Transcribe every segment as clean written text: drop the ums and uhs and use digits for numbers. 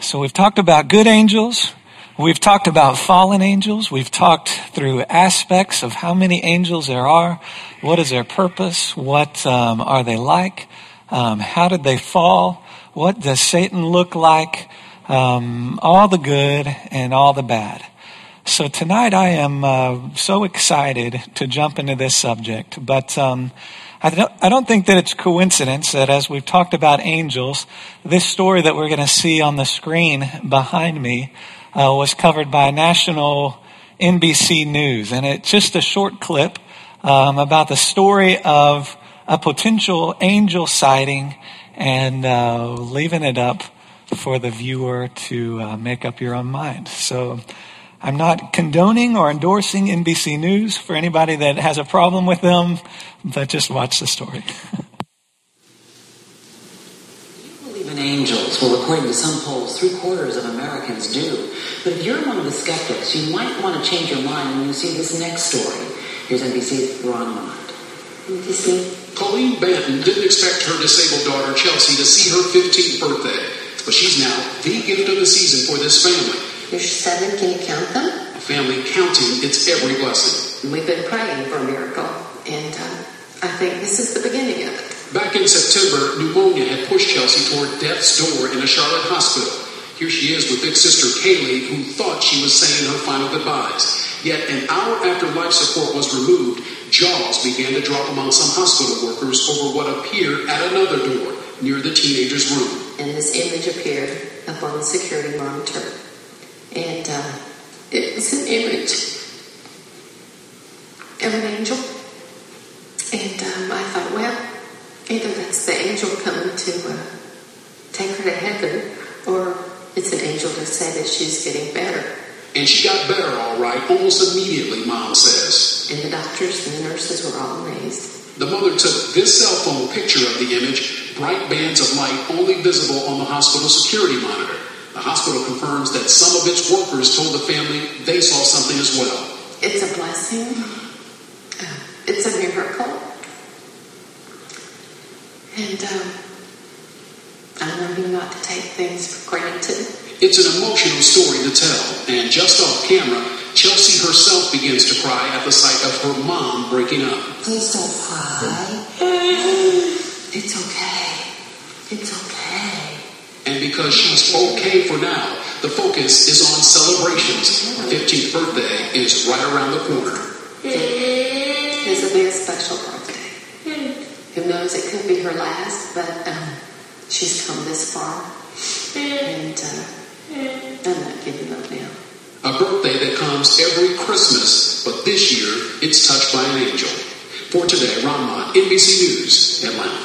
So we've talked about good angels. We've talked about fallen angels. We've talked through aspects of how many angels there are. What is their purpose? What are they like? How did they fall? What does Satan look like? All the good and all the bad. So tonight I am so excited to jump into this subject, but I don't think that it's coincidence that as we've talked about angels, this story that we're going to see on the screen behind me was covered by national NBC News. And it's just a short clip about the story of a potential angel sighting and leaving it up for the viewer to make up your own mind. So I'm not condoning or endorsing NBC News for anybody that has a problem with them, but just watch the story. You believe in angels? Well, according to some polls, 3/4 of Americans do. But if you're one of the skeptics, you might want to change your mind when you see this next story. Here's NBC's Ron Mott. NBC. Colleen Banton didn't expect her disabled daughter, Chelsea, to see her 15th birthday. But she's now the gift of the season for this family. There's 7, can you count them? A family counting its every blessing. We've been praying for a miracle, and I think this is the beginning of it. Back in September, pneumonia had pushed Chelsea toward death's door in a Charlotte hospital. Here she is with big sister Kaylee, who thought she was saying her final goodbyes. Yet an hour after life support was removed, jaws began to drop among some hospital workers over what appeared at another door near the teenager's room. And this image appeared up on the security monitor. And it was an image of an angel. And I thought, well, either that's the angel coming to take her to heaven, or it's an angel to say that she's getting better. And she got better, all right, almost immediately, Mom says. And the doctors and the nurses were all amazed. The mother took this cell phone picture of the image, bright bands of light only visible on the hospital security monitor. The hospital confirms that some of its workers told the family they saw something as well. It's a blessing. It's a miracle. And I want you not to take things for granted. It's an emotional story to tell, and just off camera, Chelsea herself begins to cry at the sight of her mom breaking up. Please don't cry. It's okay. It's okay. And because she's okay for now, the focus is on celebrations. Her 15th birthday is right around the corner. This will be a special birthday. Who knows, it could be her last, but she's come this far. And I'm not giving up now. A birthday that comes every Christmas, but this year it's touched by an angel. For today, Ron Mott, NBC News, Atlanta.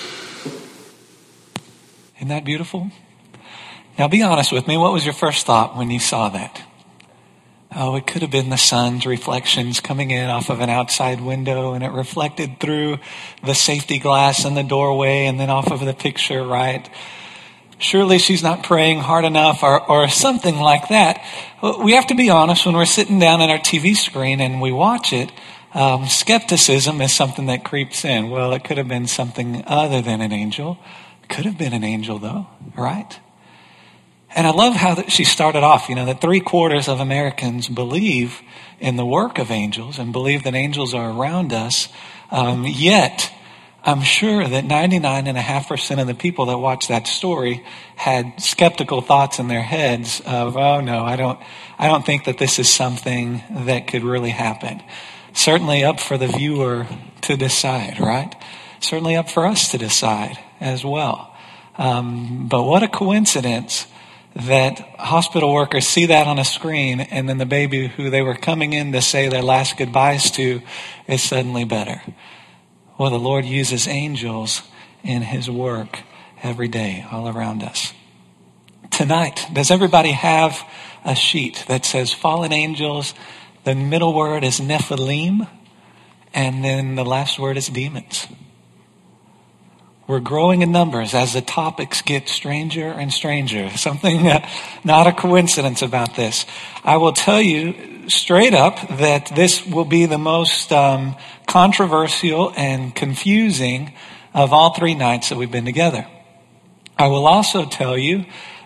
Isn't that beautiful? Now be honest with me. What was your first thought when you saw that? Oh, it could have been the sun's reflections coming in off of an outside window, and it reflected through the safety glass in the doorway and then off of the picture, right? Surely she's not praying hard enough or something like that. We have to be honest, when we're sitting down at our TV screen and we watch it, skepticism is something that creeps in. Well, it could have been something other than an angel. Could have been an angel though, right? And I love how she started off, that 3/4 of Americans believe in the work of angels and believe that angels are around us. Yet, I'm sure that 99.5% of the people that watched that story had skeptical thoughts in their heads of, oh no, I don't think that this is something that could really happen. Certainly up for the viewer to decide, right? Certainly up for us to decide as well. But what a coincidence that hospital workers see that on a screen, and then the baby who they were coming in to say their last goodbyes to is suddenly better. Well, the Lord uses angels in his work every day all around us. Tonight, does everybody have a sheet that says fallen angels? The middle word is Nephilim, and then the last word is demons. We're growing in numbers as the topics get stranger and stranger. Something not a coincidence about this. I will tell you straight up that this will be the most controversial and confusing of all 3 nights that we've been together. I will also tell you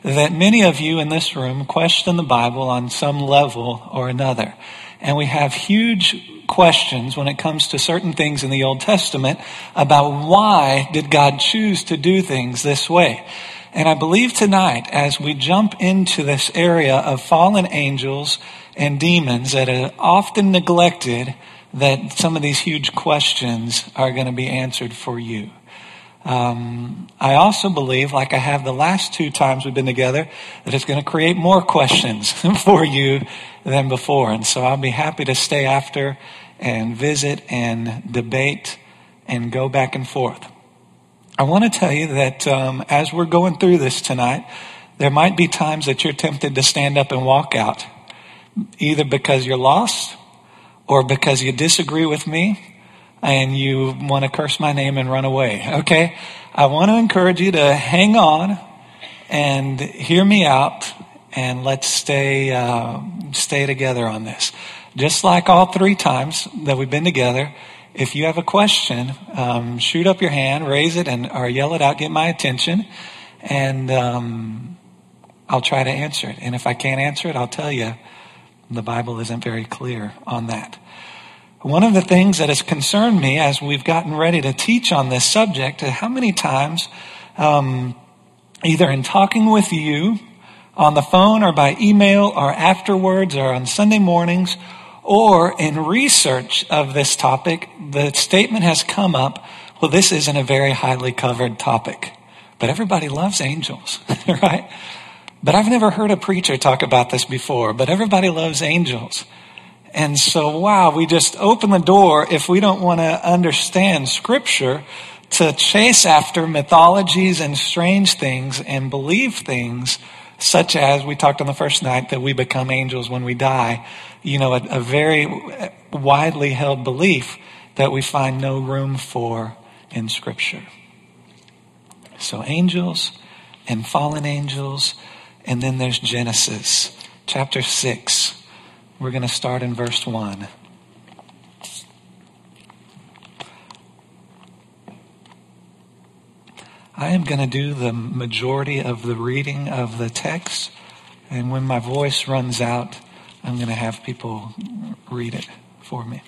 that many of you in this room question the Bible on some level or another. And we have huge questions when it comes to certain things in the Old Testament about why did God choose to do things this way. And I believe tonight, as we jump into this area of fallen angels and demons that are often neglected, that some of these huge questions are going to be answered for you. I also believe, like I have the last 2 times we've been together, that it's going to create more questions for you than before. And so I'll be happy to stay after and visit and debate and go back and forth. I want to tell you that as we're going through this tonight, there might be times that you're tempted to stand up and walk out, either because you're lost or because you disagree with me and you want to curse my name and run away. Okay? I want to encourage you to hang on and hear me out, and let's stay together on this. Just like all 3 times that we've been together, if you have a question, shoot up your hand, raise it, or yell it out, get my attention, and I'll try to answer it. And if I can't answer it, I'll tell you the Bible isn't very clear on that. One of the things that has concerned me as we've gotten ready to teach on this subject is how many times, either in talking with you on the phone or by email or afterwards or on Sunday mornings or in research of this topic, the statement has come up, well, this isn't a very highly covered topic. But everybody loves angels, right? But I've never heard a preacher talk about this before, but everybody loves angels. And so, wow, we just open the door, if we don't want to understand Scripture, to chase after mythologies and strange things and believe things such as, we talked on the first night, that we become angels when we die. You know, a very widely held belief that we find no room for in Scripture. So angels and fallen angels, and then there's Genesis chapter 6. We're going to start in verse 1. I am going to do the majority of the reading of the text, and when my voice runs out, I'm going to have people read it for me.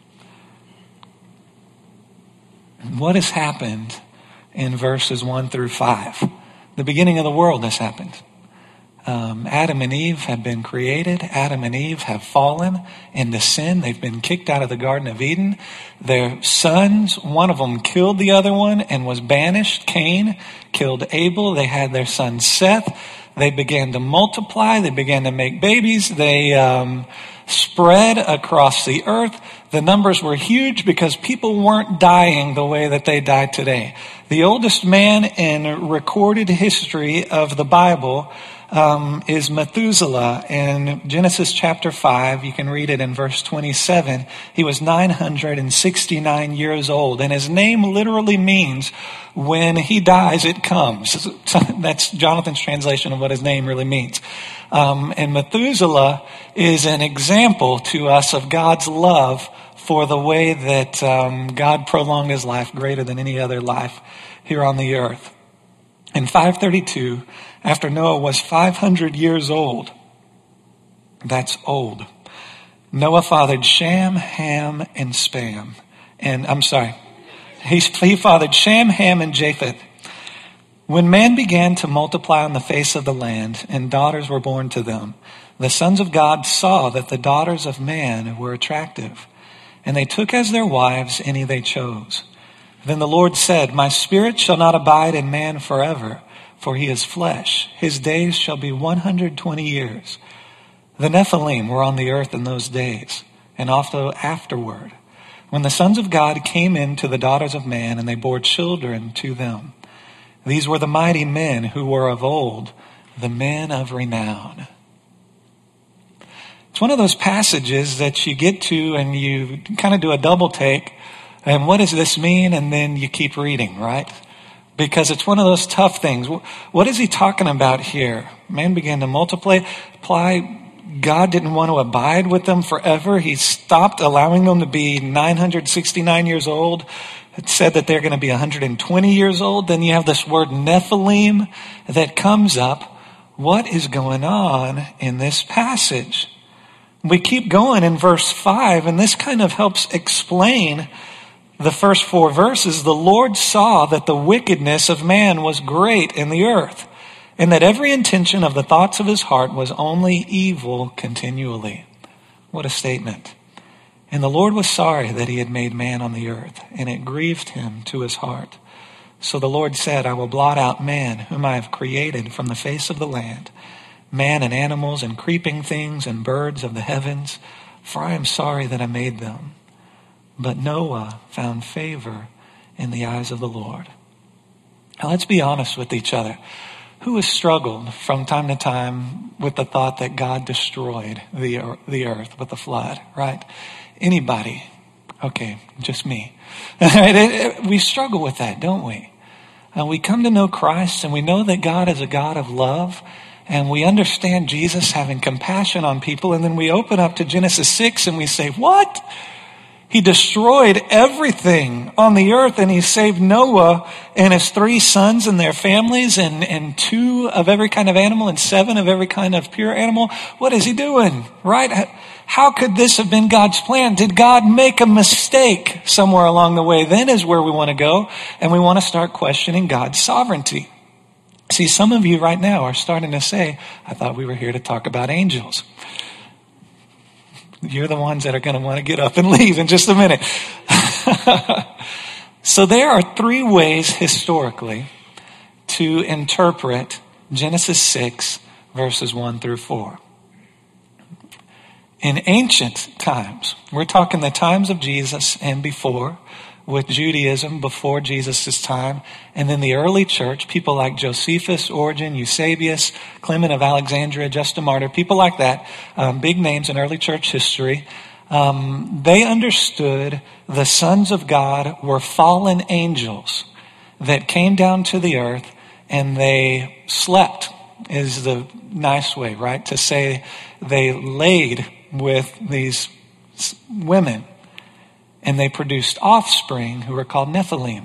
What has happened in verses 1 through 5? The beginning of the world has happened. Adam and Eve have been created. Adam and Eve have fallen into sin. They've been kicked out of the Garden of Eden. Their sons, one of them killed the other one and was banished. Cain killed Abel. They had their son Seth. They began to multiply. They began to make babies. They spread across the earth. The numbers were huge because people weren't dying the way that they die today. The oldest man in recorded history of the Bible is Methuselah. In Genesis chapter 5, you can read it in verse 27. He was 969 years old, and his name literally means when he dies, it comes. That's Jonathan's translation of what his name really means. And Methuselah is an example to us of God's love for the way that God prolonged his life greater than any other life here on the earth. In 532, after Noah was 500 years old, that's old, Noah fathered Shem, Ham, and Spam. He fathered Shem, Ham, and Japheth. When man began to multiply on the face of the land, and daughters were born to them, the sons of God saw that the daughters of man were attractive, and they took as their wives any they chose. Then the Lord said, "My spirit shall not abide in man forever, for he is flesh. His days shall be 120 years. The Nephilim were on the earth in those days, and also afterward, when the sons of God came in to the daughters of man, and they bore children to them. These were the mighty men who were of old, the men of renown." It's one of those passages that you get to and you kind of do a double take. And what does this mean? And then you keep reading, right? Because it's one of those tough things. What is he talking about here? Man began to multiply. God didn't want to abide with them forever. He stopped allowing them to be 969 years old. It said that they're going to be 120 years old. Then you have this word Nephilim that comes up. what is going on in this passage? We keep going in verse 5, and this kind of helps explain the first 4 verses. The Lord saw that the wickedness of man was great in the earth, and that every intention of the thoughts of his heart was only evil continually. What a statement. And the Lord was sorry that he had made man on the earth, and it grieved him to his heart. So the Lord said, I will blot out man, whom I have created from the face of the land, man and animals and creeping things and birds of the heavens, for I am sorry that I made them. But Noah found favor in the eyes of the Lord. Now let's be honest with each other. Who has struggled from time to time with the thought that God destroyed the earth with a flood, right? Anybody? Okay, just me. We struggle with that, don't we? We come to know Christ, and we know that God is a God of love, and we understand Jesus having compassion on people, and then we open up to Genesis 6 and we say, what? He destroyed everything on the earth, and he saved Noah and his 3 sons and their families, and 2 of every kind of animal and 7 of every kind of pure animal. What is he doing, right? How could this have been God's plan? Did God make a mistake somewhere along the way? Then is where we want to go, and we want to start questioning God's sovereignty. See, some of you right now are starting to say, I thought we were here to talk about angels. You're the ones that are going to want to get up and leave in just a minute. So there are 3 ways historically to interpret Genesis 6 verses 1 through 4. In ancient times, we're talking the times of Jesus and before, with Judaism before Jesus' time, and then the early church, people like Josephus, Origen, Eusebius, Clement of Alexandria, Justin Martyr, people like that, big names in early church history, they understood the sons of God were fallen angels that came down to the earth, and they slept, is the nice way, right, to say they laid with these women, and they produced offspring who were called Nephilim.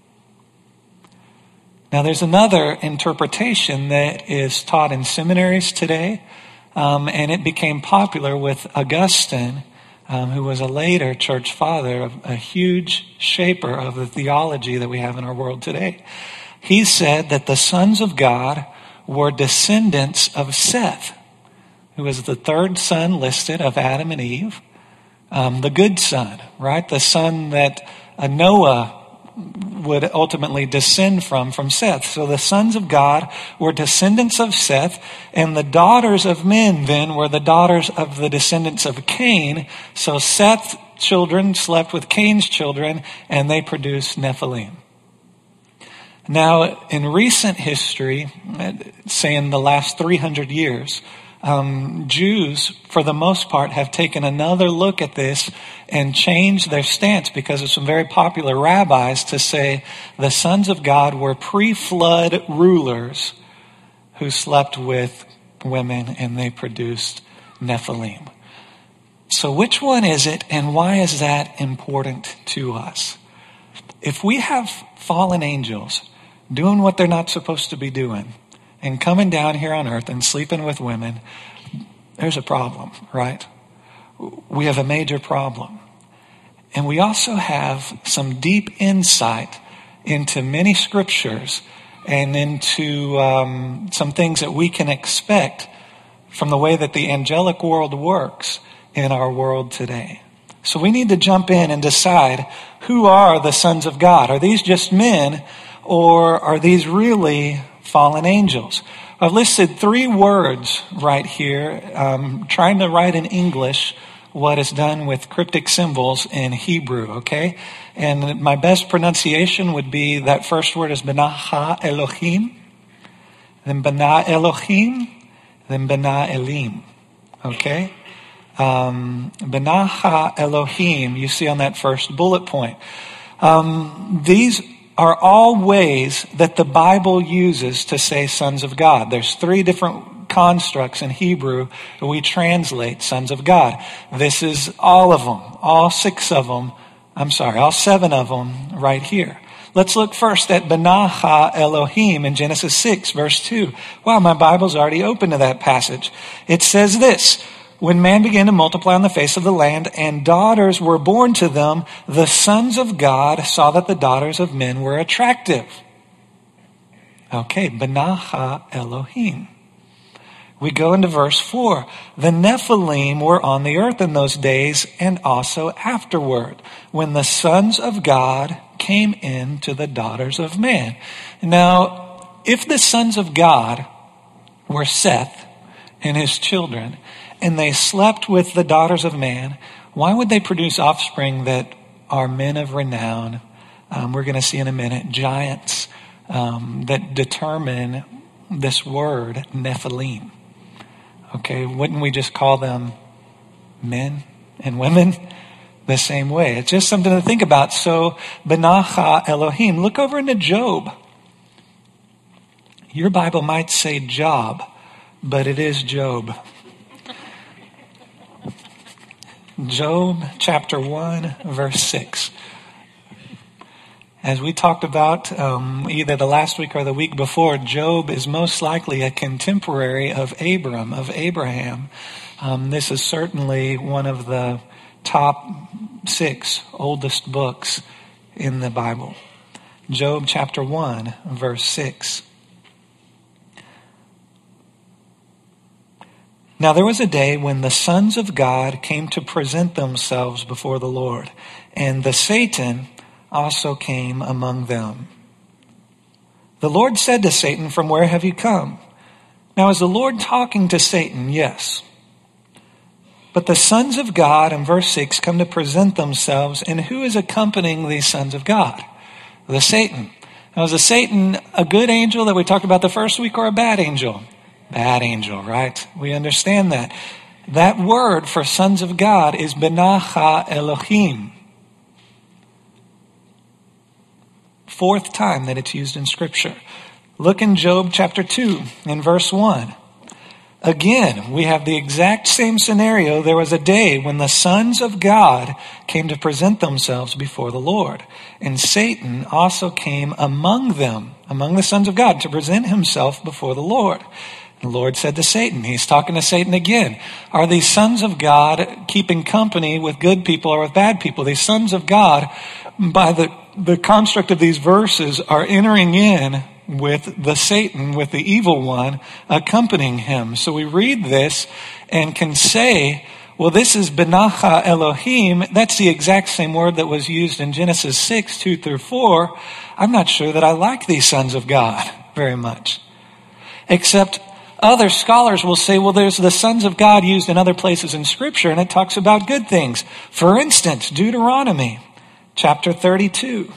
Now there's another interpretation that is taught in seminaries today, and it became popular with Augustine, who was a later church father, a huge shaper of the theology that we have in our world today. He said that the sons of God were descendants of Seth, who was the 3rd son listed of Adam and Eve. The good son, right? The son that Noah would ultimately descend from Seth. So the sons of God were descendants of Seth, and the daughters of men then were the daughters of the descendants of Cain. So Seth's children slept with Cain's children, and they produced Nephilim. Now, in recent history, say in the last 300 years, Jews, for the most part, have taken another look at this and changed their stance because of some very popular rabbis to say the sons of God were pre-flood rulers who slept with women and they produced Nephilim. So which one is it, and why is that important to us? If we have fallen angels doing what they're not supposed to be doing, and coming down here on earth and sleeping with women, there's a problem, right? We have a major problem. And we also have some deep insight into many scriptures and into some things that we can expect from the way that the angelic world works in our world today. So we need to jump in and decide, who are the sons of God? Are these just men, or are these really fallen angels? I've listed 3 words right here, trying to write in English what is done with cryptic symbols in Hebrew, okay? And my best pronunciation would be, that first word is B'nai Ha Elohim, then B'nai Elohim, then B'nai Elim, okay? B'nai Ha Elohim, you see on that first bullet point. These are all ways that the Bible uses to say sons of God. There's 3 different constructs in Hebrew that we translate sons of God. This is all of them, all 7 of them right here. Let's look first at Benah Elohim in Genesis 6, verse 2. Wow, my Bible's already open to that passage. It says this: when man began to multiply on the face of the land and daughters were born to them, the sons of God saw that the daughters of men were attractive. Okay, Benah Elohim. We go into verse 4. The Nephilim were on the earth in those days and also afterward, when the sons of God came in to the daughters of man. Now, if the sons of God were Seth and his children, and they slept with the daughters of man, why would they produce offspring that are men of renown? We're going to see in a minute giants that determine this word Nephilim. Okay, wouldn't we just call them men and women the same way? It's just something to think about. So, Benah Elohim. Look over into Job. Your Bible might say Job, but it is Job. Job chapter 1, verse 6. As we talked about either the last week or the week before, Job is most likely a contemporary of Abraham. This is certainly one of the top 6 oldest books in the Bible. Job chapter 1, verse 6. Now there was a day when the sons of God came to present themselves before the Lord, and the Satan also came among them. The Lord said to Satan, "From where have you come?" Now is the Lord talking to Satan? Yes. But the sons of God, in verse 6, come to present themselves, and who is accompanying these sons of God? The Satan. Now is the Satan a good angel that we talked about the first week, or a bad angel? Bad angel, right? We understand that. That word for sons of God is Benah Elohim. 4th time that it's used in Scripture. Look in Job chapter 2 in verse 1. Again, we have the exact same scenario. There was a day when the sons of God came to present themselves before the Lord. And Satan also came among them, among the sons of God, to present himself before the Lord. The Lord said to Satan, he's talking to Satan again, are these sons of God keeping company with good people or with bad people? These sons of God, by the construct of these verses, are entering in with the Satan, with the evil one, accompanying him. So we read this and can say, well, this is Benah Elohim. That's the exact same word that was used in Genesis 6, 2 through 4. I'm not sure that I like these sons of God very much. Except other scholars will say, well, there's the sons of God used in other places in Scripture, and it talks about good things. For instance, Deuteronomy chapter 32.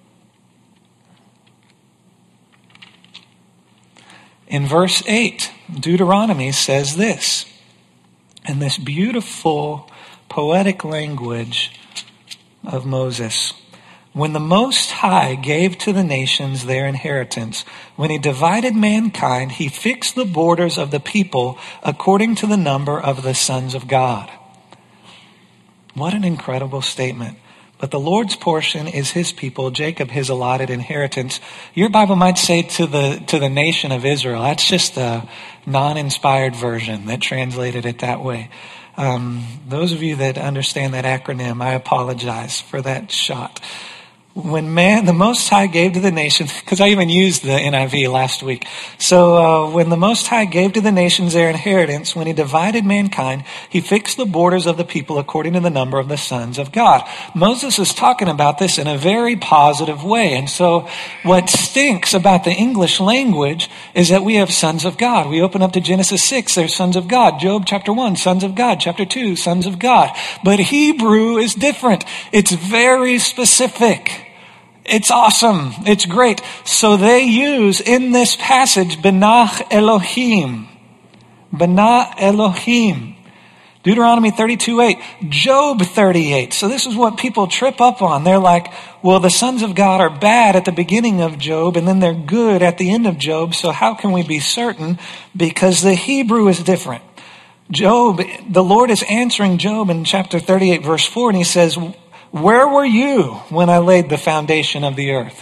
In verse 8, Deuteronomy says this, in this beautiful poetic language of Moses. When the Most High gave to the nations their inheritance, when he divided mankind, he fixed the borders of the people according to the number of the sons of God. What an incredible statement. But the Lord's portion is his people, Jacob his allotted inheritance. Your Bible might say to the nation of Israel. That's just a non-inspired version that translated it that way. Those of you that understand that acronym, I apologize for that shot. When the Most High gave to the nations, because I even used the NIV last week. So when the Most High gave to the nations their inheritance, when he divided mankind, he fixed the borders of the people according to the number of the sons of God. Moses is talking about this in a very positive way. And so what stinks about the English language is that we have sons of God. We open up to Genesis 6, there's sons of God. Job chapter 1, sons of God. Chapter 2, sons of God. But Hebrew is different. It's very specific. It's awesome. It's great. So they use in this passage Benah Elohim. Benah Elohim. Deuteronomy 32:8. Job 38. So this is what people trip up on. They're like, well, the sons of God are bad at the beginning of Job and then they're good at the end of Job. So how can we be certain? Because the Hebrew is different. Job, the Lord is answering Job in chapter 38 verse 4, and he says, where were you when I laid the foundation of the earth?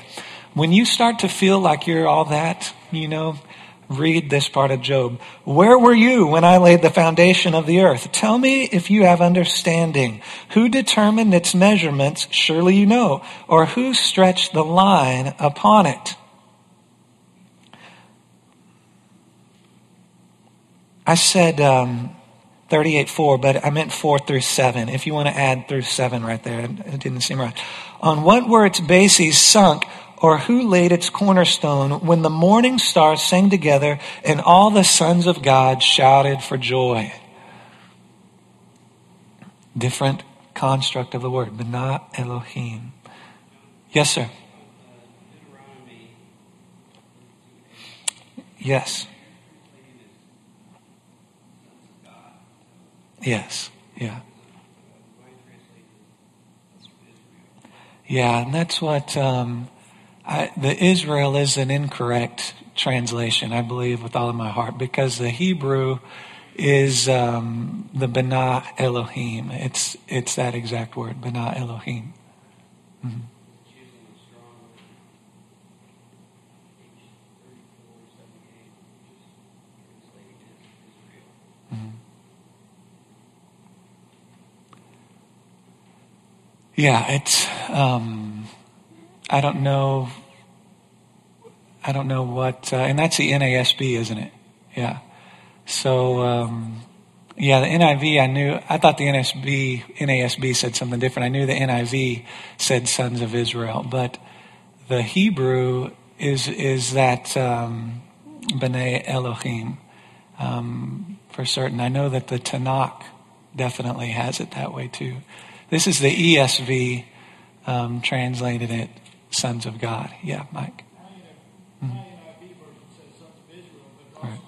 When you start to feel like you're all that, read this part of Job. Where were you when I laid the foundation of the earth? Tell me if you have understanding. Who determined its measurements? Surely you know. Or who stretched the line upon it? I said 38:4, but I meant 4 through 7. If you want to add through 7 right there, it didn't seem right. On what were its bases sunk, or who laid its cornerstone when the morning stars sang together and all the sons of God shouted for joy? Different construct of the word. B'nai Elohim. Yes, sir. Yes. Yes. Yeah. Yeah, and that's what the Israel is an incorrect translation, I believe, with all of my heart, because the Hebrew is the B'nai Elohim. It's that exact word, B'nai Elohim. Mm-hmm. Yeah, it's, I don't know what, and that's the NASB, isn't it? Yeah. So, the NIV, I thought the NASB said something different. I knew the NIV said sons of Israel, but the Hebrew is that, B'nai Elohim, for certain. I know that the Tanakh definitely has it that way too. This is the ESV translated it, sons of God. Yeah, Mike. Mm-hmm. Right.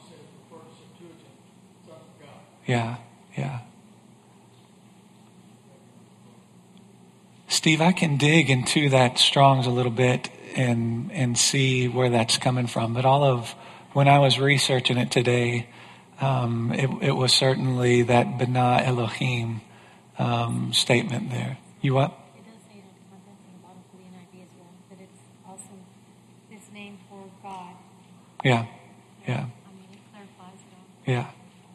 Yeah. Steve, I can dig into that Strong's a little bit and see where that's coming from. But when I was researching it today, it was certainly that B'nai Elohim statement there. You what? It does say it on the contents in the bottom for the NIV as well, that it's also this name for God. Yeah. It clarifies it all.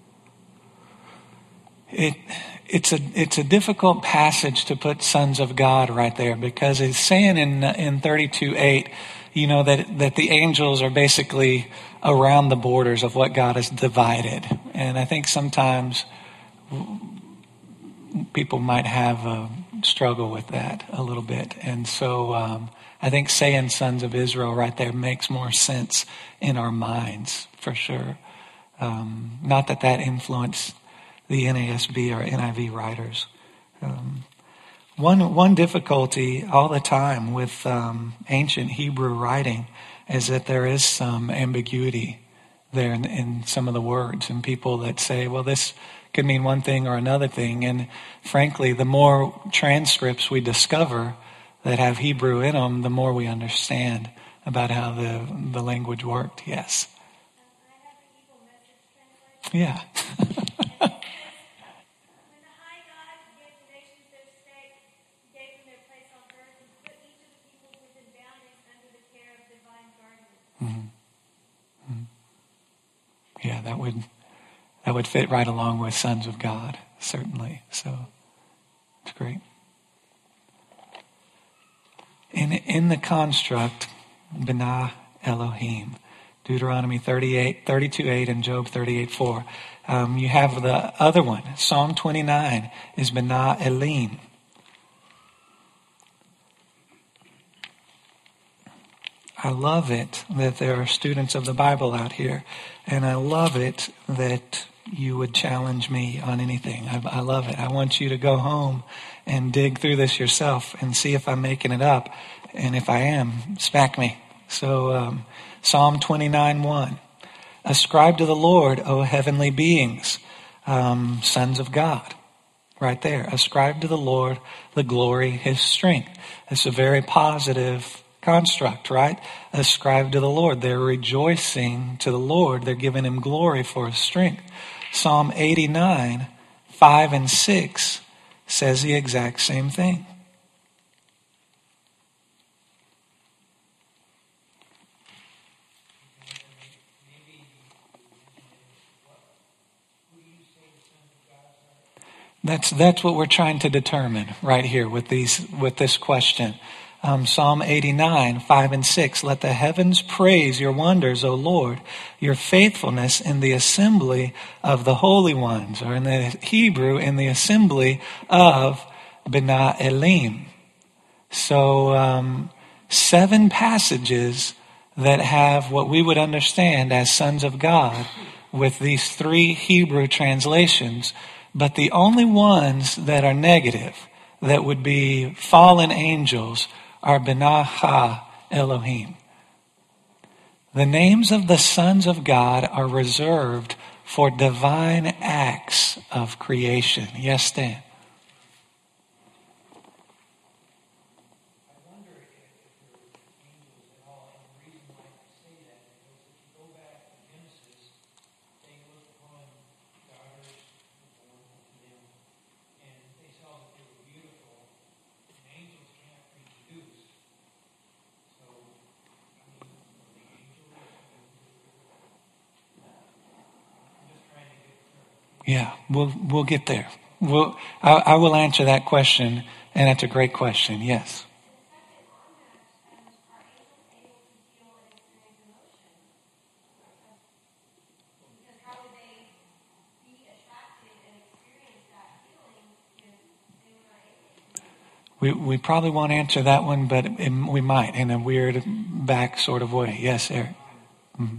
Yeah. It's a difficult passage to put sons of God right there, because it's saying in 32:8, that the angels are basically around the borders of what God has divided. And I think sometimes people might have a struggle with that a little bit. And so I think saying sons of Israel right there makes more sense in our minds, for sure. Not that influenced the NASB or NIV writers. One difficulty all the time with ancient Hebrew writing is that there is some ambiguity there in some of the words, and people that say, well, this could mean one thing or another thing. And frankly, the more transcripts we discover that have Hebrew in them, the more we understand about how the language worked. Yes. Yeah. Yeah, that would fit right along with sons of God, certainly. So it's great. In the construct, B'nai Elohim, Deuteronomy 32:8 and Job 38:4. You have the other one. Psalm 29 is B'nai Elim. I love it that there are students of the Bible out here, and I love it that you would challenge me on anything. I love it. I want you to go home and dig through this yourself and see if I'm making it up. And if I am, smack me. So Psalm 29:1. Ascribe to the Lord, O heavenly beings, sons of God. Right there. Ascribe to the Lord the glory, his strength. It's a very positive construct, right? Ascribe to the Lord. They're rejoicing to the Lord. They're giving him glory for his strength. Psalm 89, 5 and 6 says the exact same thing. That's what we're trying to determine right here with this question. Psalm 89, 5 and 6. Let the heavens praise your wonders, O Lord, your faithfulness in the assembly of the holy ones, or in the Hebrew, in the assembly of B'nai Elim. So 7 passages that have what we would understand as sons of God with these 3 Hebrew translations, but the only ones that are negative, that would be fallen angels, are B'nai Ha Elohim. The names of the sons of God are reserved for divine acts of creation. Yes, Stan? Yeah, we'll get there. I will answer that question, and that's a great question. Yes. We probably won't answer that one, but we might in a weird back sort of way. Yes, Eric. Mm-hmm.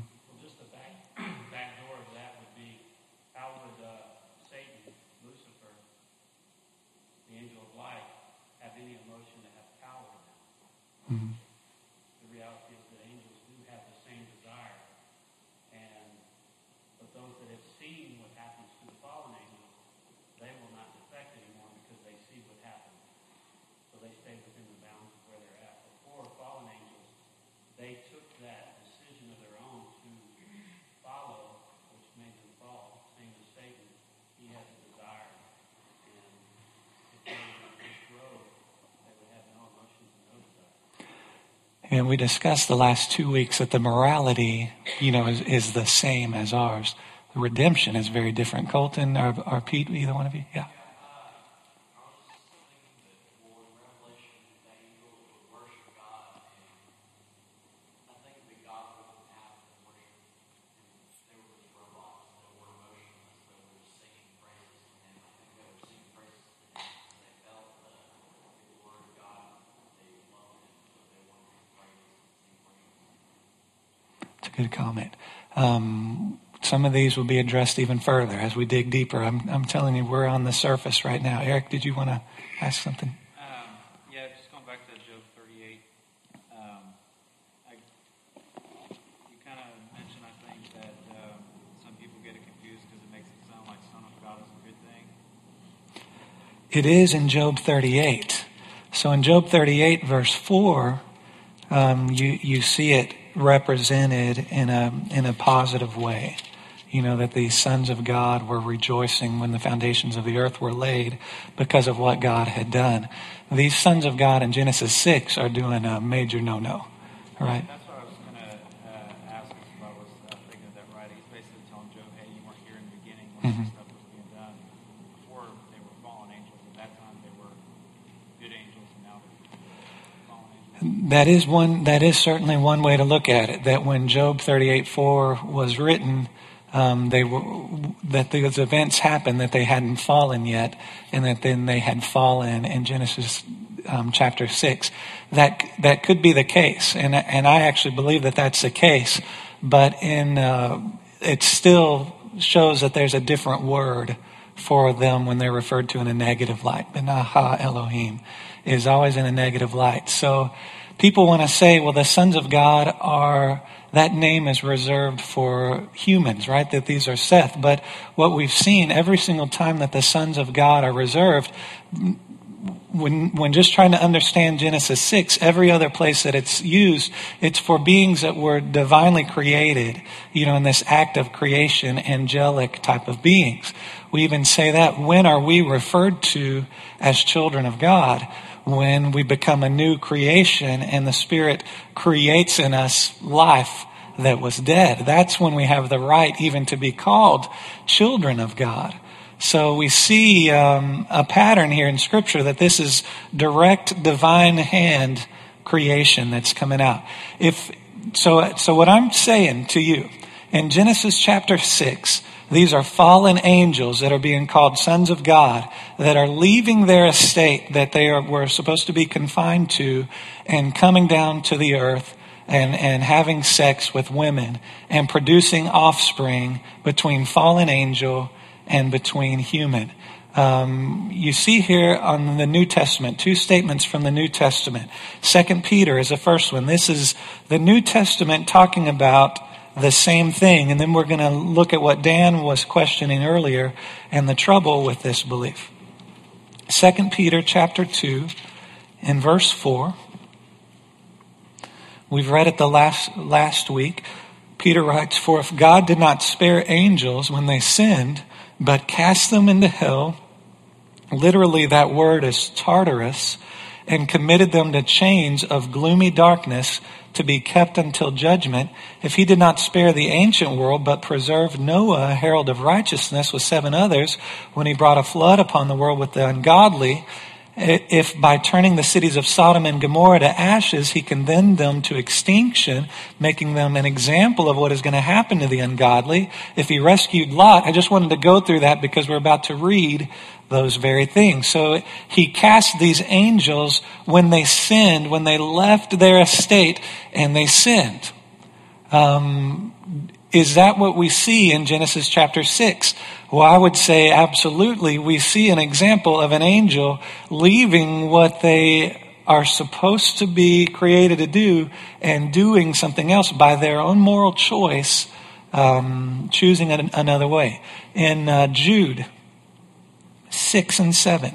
Mm-hmm. The reality is that angels do have the same desire, but those that have seen what happens to the fallen angels, they will not defect anymore because they see what happened. So they stay within the bounds of where they're at. Before fallen angels, they took that decision of their own to follow, which made them fall. Same as Satan, he has a desire, and if they went this road, they would have no emotions and no desire. And we discussed the last 2 weeks that the morality, is the same as ours. The redemption is very different. Colton or Pete, either one of you? Yeah. Good comment. Some of these will be addressed even further as we dig deeper. I'm telling you, we're on the surface right now. Eric, did you want to ask something? Yeah, just going back to Job 38. You kind of mentioned, I think, that some people get it confused because it makes it sound like Son of God is a good thing. It is in Job 38. So in Job 38, verse 4, you see it represented in a positive way. That these sons of God were rejoicing when the foundations of the earth were laid because of what God had done. These sons of God in Genesis 6 are doing a major no-no, right? That's what I was going to ask if I was thinking of that right. He's basically telling Job, hey, you weren't here in the beginning when this stuff was being done. Before they were fallen angels. At that time they were good angels, and now they're fallen angels. That is certainly one way to look at it. That when Job 38:4 was written, that those events happened, that they hadn't fallen yet, and that then they had fallen in Genesis chapter 6. That could be the case, and I actually believe that that's the case. But it still shows that there's a different word for them when they're referred to in a negative light. B'nai Ha Elohim is always in a negative light. So people want to say, well, the sons of God that name is reserved for humans, right? That these are Seth. But what we've seen every single time that the sons of God are reserved, when just trying to understand Genesis 6, every other place that it's used, it's for beings that were divinely created, in this act of creation, angelic type of beings. We even say that, when are we referred to as children of God? When we become a new creation and the Spirit creates in us life that was dead. That's when we have the right even to be called children of God. So we see a pattern here in Scripture that this is direct divine hand creation that's coming out. So what I'm saying to you, in Genesis chapter 6, these are fallen angels that are being called sons of God, that are leaving their estate that were supposed to be confined to, and coming down to the earth and having sex with women and producing offspring between fallen angel and between human. You see here on the New Testament, two statements from the New Testament. 2 Peter is the first one. This is the New Testament talking about the same thing. And then we're going to look at what Dan was questioning earlier and the trouble with this belief. 2 Peter chapter 2 in verse 4. We've read it the last week. Peter writes, "For if God did not spare angels when they sinned, but cast them into hell," literally that word is Tartarus, "and committed them to chains of gloomy darkness to be kept until judgment. If he did not spare the ancient world, but preserved Noah, a herald of righteousness, with 7 others, when he brought a flood upon the world with the ungodly, if by turning the cities of Sodom and Gomorrah to ashes, he condemned them to extinction, making them an example of what is going to happen to the ungodly. If he rescued Lot," I just wanted to go through that because we're about to read those very things. So he cast these angels when they sinned, when they left their estate and they sinned. Is that what we see in Genesis chapter 6? Well, I would say absolutely. We see an example of an angel leaving what they are supposed to be created to do and doing something else by their own moral choice, choosing another way. In Jude 6 and 7.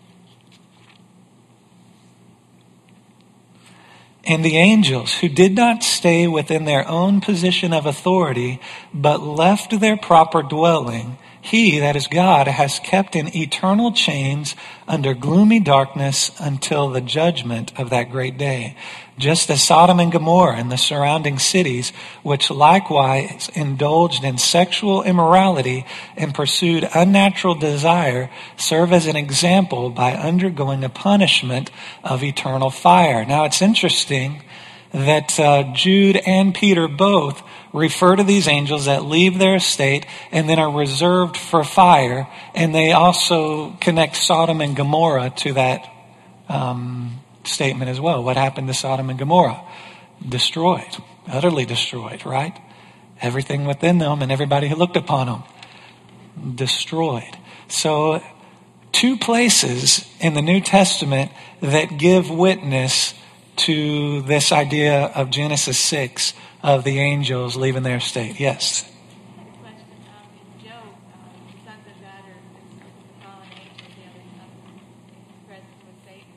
"And the angels who did not stay within their own position of authority, but left their proper dwelling, he," that is God, "has kept in eternal chains under gloomy darkness until the judgment of that great day. Just as Sodom and Gomorrah and the surrounding cities, which likewise indulged in sexual immorality and pursued unnatural desire, serve as an example by undergoing a punishment of eternal fire." Now it's interesting that Jude and Peter both refer to these angels that leave their estate and then are reserved for fire. And they also connect Sodom and Gomorrah to that statement as well. What happened to Sodom and Gomorrah? Destroyed, utterly destroyed, right? Everything within them and everybody who looked upon them, destroyed. So 2 places in the New Testament that give witness to this idea of Genesis 6 of the angels leaving their estate. Yes? I have a question. In Job, the sons of God are the fallen angels, the other sons in his presence with Satan.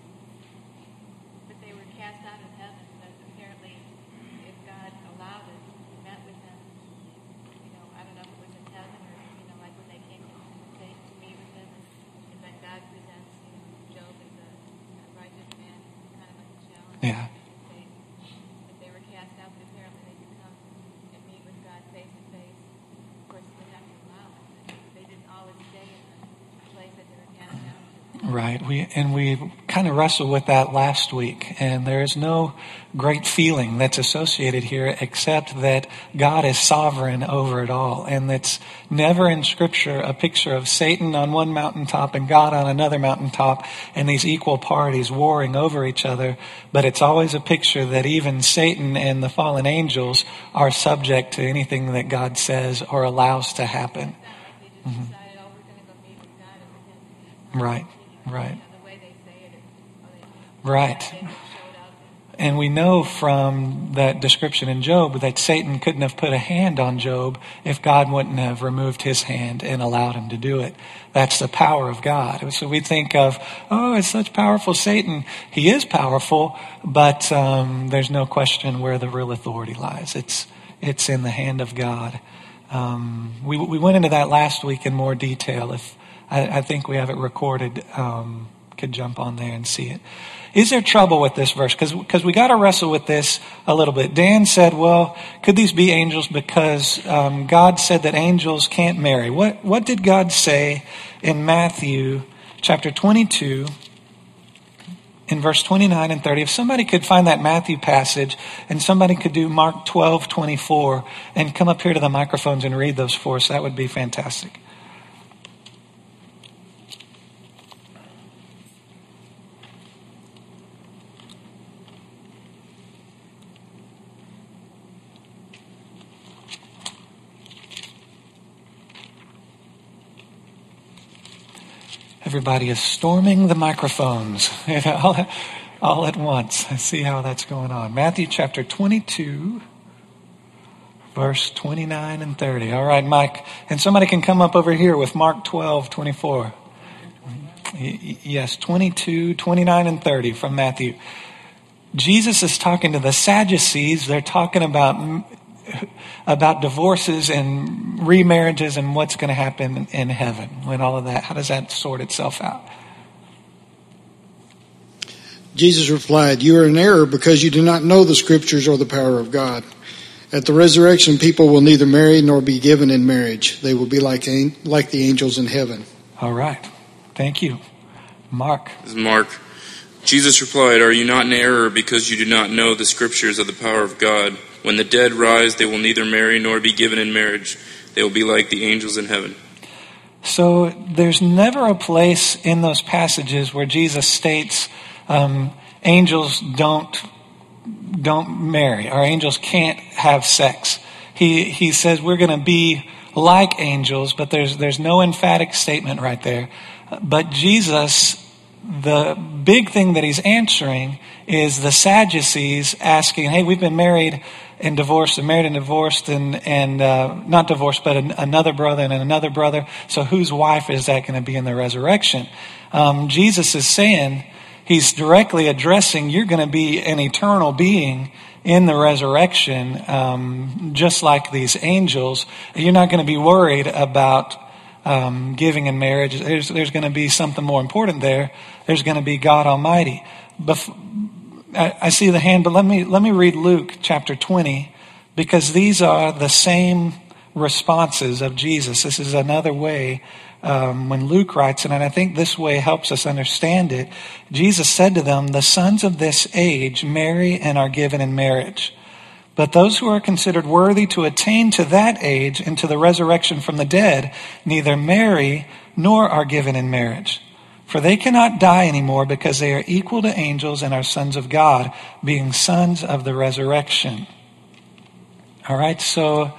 But they were cast out of heaven, but apparently if God allowed it, met with them, I don't know if it was in heaven or, like when they came to meet with them, and then God presents, Job as a righteous man, kind of like a challenge. Yeah. If they were cast out, but apparently they could come and meet with God face to face. Of course, they have to allow it. They didn't always stay in the place that they were cast out. Right. We kind of wrestled with that last week, and there is no great feeling that's associated here except that God is sovereign over it all. And it's never in Scripture a picture of Satan on one mountaintop and God on another mountaintop and these equal parties warring over each other. But it's always a picture that even Satan and the fallen angels are subject to anything that God says or allows to happen. They just decided, we're going to go meet with God and pretend. Right. Right. The way they say it, Right. they showed up. And we know from that description in Job that Satan couldn't have put a hand on Job if God wouldn't have removed his hand and allowed him to do it. That's the power of God. So we think of, it's such powerful Satan. He is powerful, but there's no question where the real authority lies. It's in the hand of God. We went into that last week in more detail. I think we have it recorded could jump on there and see it. Is there trouble with this verse? Because we got to wrestle with this a little bit. Dan said, well, could these be angels? Because God said that angels can't marry. What did God say in Matthew chapter 22 in verse 29 and 30? If somebody could find that Matthew passage and somebody could do Mark 12:24 and come up here to the microphones and read those for us, that would be fantastic. Everybody is storming the microphones all at once. I see how that's going on. Matthew chapter 22, verse 29 and 30. All right, Mike. And somebody can come up over here with Mark 12:24. Yes, 22, 29 and 30 from Matthew. Jesus is talking to the Sadducees. They're talking about divorces and remarriages and what's going to happen in heaven when all of that, how does that sort itself out? Jesus replied, "You are in error because you do not know the scriptures or the power of God. At the resurrection, people will neither marry nor be given in marriage. They will be like the angels in heaven." All right. Thank you. Mark. This is Mark. Jesus replied, "Are you not in error because you do not know the scriptures of the power of God? When the dead rise, they will neither marry nor be given in marriage. They will be like the angels in heaven." So there's never a place in those passages where Jesus states angels don't marry, or angels can't have sex. He says we're going to be like angels, but there's no emphatic statement right there. But Jesus, the big thing that he's answering is the Sadducees asking, hey, we've been married and divorced and married and divorced and not divorced, but another brother and another brother. So whose wife is that going to be in the resurrection? Jesus is saying, he's directly addressing, you're going to be an eternal being in the resurrection, just like these angels. You're not going to be worried about giving in marriage. There's going to be something more important there. There's going to be God Almighty. I see the hand, but let me read Luke chapter 20, because these are the same responses of Jesus. This is another way when Luke writes it, and I think this way helps us understand it. Jesus said to them, "The sons of this age marry and are given in marriage. But those who are considered worthy to attain to that age and to the resurrection from the dead neither marry nor are given in marriage. For they cannot die anymore because they are equal to angels and are sons of God, being sons of the resurrection." All right, so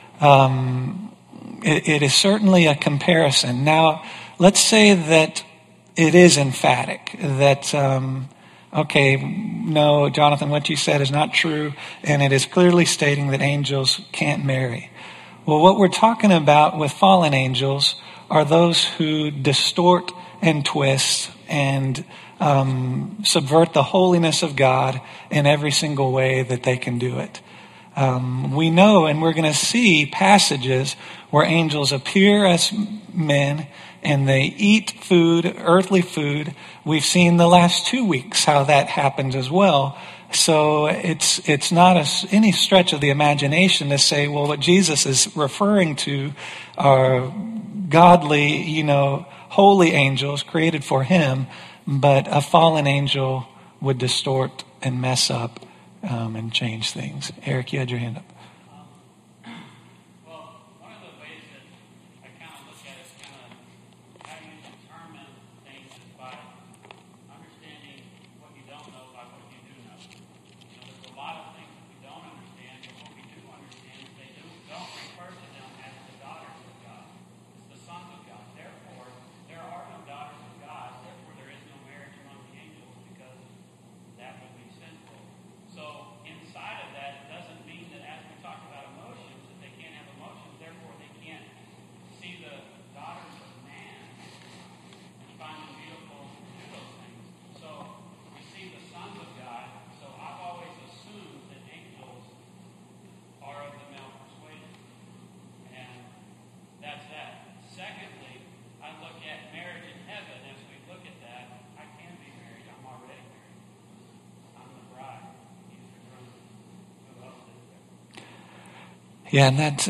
it is certainly a comparison. Now, let's say that it is emphatic, that, okay, no, Jonathan, what you said is not true, and it is clearly stating that angels can't marry. Well, what we're talking about with fallen angels are those who distort and twist and subvert the holiness of God in every single way that they can do it. We know, and we're going to see passages where angels appear as men and they eat food, earthly food. We've seen the last 2 weeks how that happens as well. So it's not any stretch of the imagination to say, well, what Jesus is referring to are godly, holy angels created for him, but a fallen angel would distort and mess up and change things. Eric, you had your hand up. Well, one of the ways that I kind of look at it is kind of how you determine things is by understanding what you don't know by what you do know. There's a lot of things that we don't understand, but what we do understand is they don't refer to them as the daughters of God. It's the sons of God. Therefore, there are no daughters of God. Therefore, there is no marriage among the angels because that would be sinful. So inside of that, it doesn't mean that as we talk about emotions, that they can't have emotions, therefore they can't see the daughters of man and find them beautiful and do those things. So we see the sons of God. So I've always assumed that angels are of the male persuasion. And that's that. Secondly, I look at marriage in heaven. As we look at that, I Yeah, and that's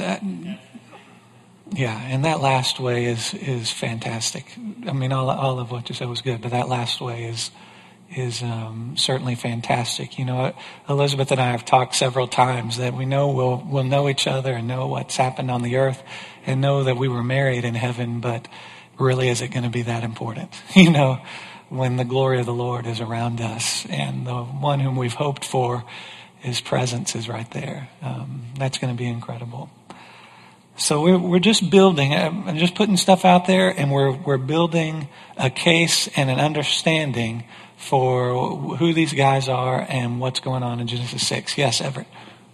and that last way is fantastic. I mean, all of what you said was good, but that last way is certainly fantastic. You know, Elizabeth and I have talked several times that we know we'll know each other and know what's happened on the earth and know that we were married in heaven, but really, is it going to be that important? You know, when the glory of the Lord is around us and the one whom we've hoped for, his presence is right there. That's going to be incredible. So we're just building, I'm just putting stuff out there, and we're building a case and an understanding for who these guys are and what's going on in Genesis 6. Yes, Everett.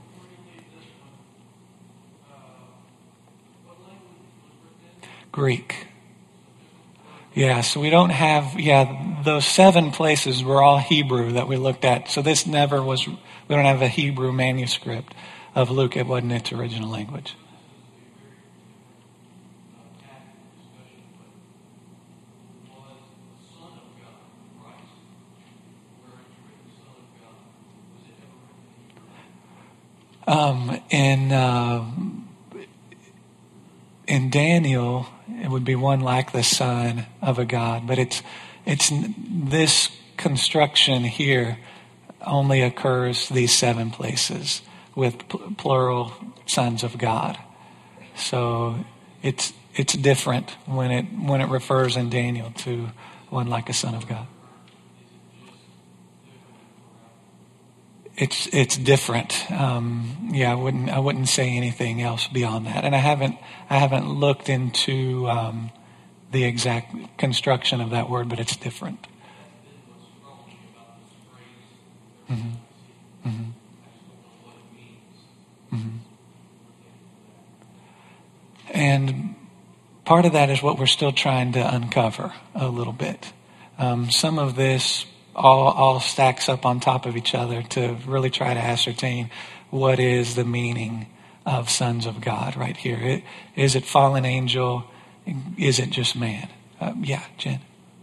Greek. Yeah, so we don't have, those 7 places were all Hebrew that we looked at. So this never was, we don't have a Hebrew manuscript of Luke. It wasn't its original language. In Daniel, it would be one like the Son of a God, but it's this construction here only occurs these 7 places with plural sons of God. So it's different when it refers in Daniel to one like a son of God. It's different. I wouldn't say anything else beyond that. And I haven't looked into the exact construction of that word, but it's different. Mm-hmm. Mm-hmm. Mm-hmm. And part of that is what we're still trying to uncover a little bit. Some of this all stacks up on top of each other to really try to ascertain what is the meaning of sons of God right here. Is it fallen angel? Is it just man? Jen.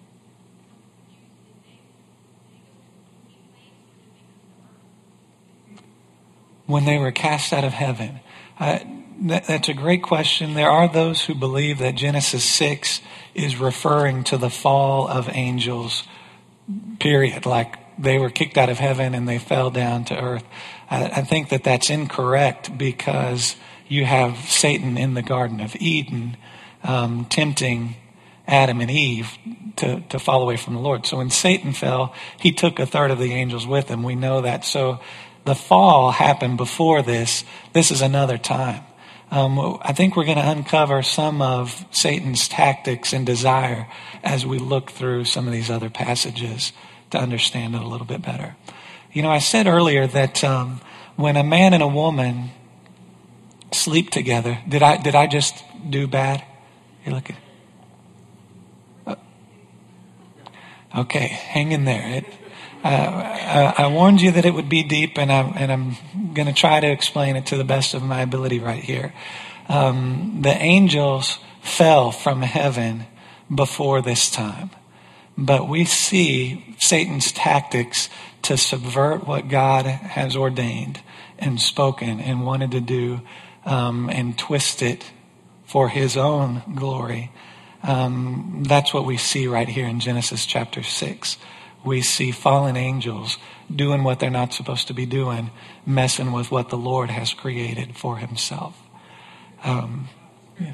When they were cast out of heaven. That's a great question. There are those who believe that Genesis 6 is referring to the fall of angels, period. Like they were kicked out of heaven and they fell down to earth. I think that that's incorrect because you have Satan in the Garden of Eden tempting Adam and Eve to fall away from the Lord. So when Satan fell, he took a third of the angels with him. We know that. So the fall happened before this. This is another time. I think we're going to uncover some of Satan's tactics and desire as we look through some of these other passages to understand it a little bit better. You know, I said earlier that when a man and a woman sleep together, did I just do bad? You look at. Okay, hang in there. I warned you that it would be deep, and I'm going to try to explain it to the best of my ability right here. The angels fell from heaven before this time, but we see Satan's tactics to subvert what God has ordained and spoken and wanted to do, and twist it for his own glory. That's what we see right here in Genesis chapter 6. We see fallen angels doing what they're not supposed to be doing, messing with what the Lord has created for himself. Yes.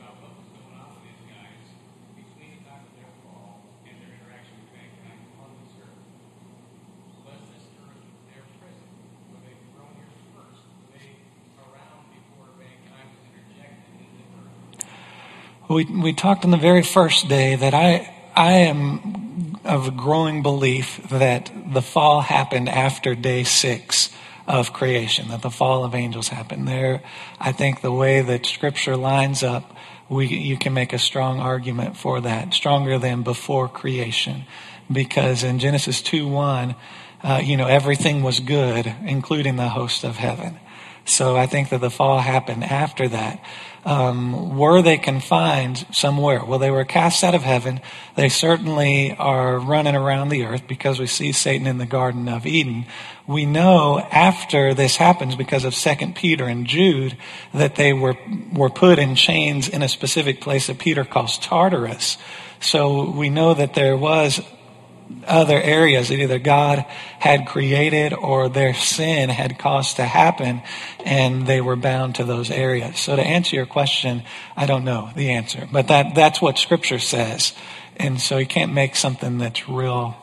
We talked on the very first day that I am of a growing belief that the fall happened after day 6 of creation, that the fall of angels happened there. I think the way that Scripture lines up, you can make a strong argument for that, stronger than before creation, because in Genesis 2:1, everything was good, including the host of heaven. So I think that the fall happened after that. Were they confined somewhere? Well, they were cast out of heaven. They certainly are running around the earth because we see Satan in the Garden of Eden. We know after this happens, because of 2 Peter and Jude, that they were put in chains in a specific place that Peter calls Tartarus. So we know that there was other areas that either God had created or their sin had caused to happen, and they were bound to those areas. So to answer your question, I don't know the answer, but that's what Scripture says. And so you can't make something that's real.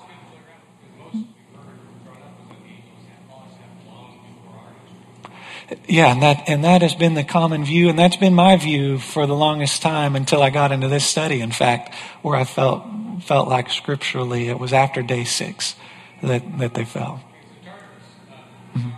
Yeah, and that has been the common view, and that's been my view for the longest time until I got into this study, in fact, where I felt like scripturally it was after day 6 that they fell. Mm-hmm.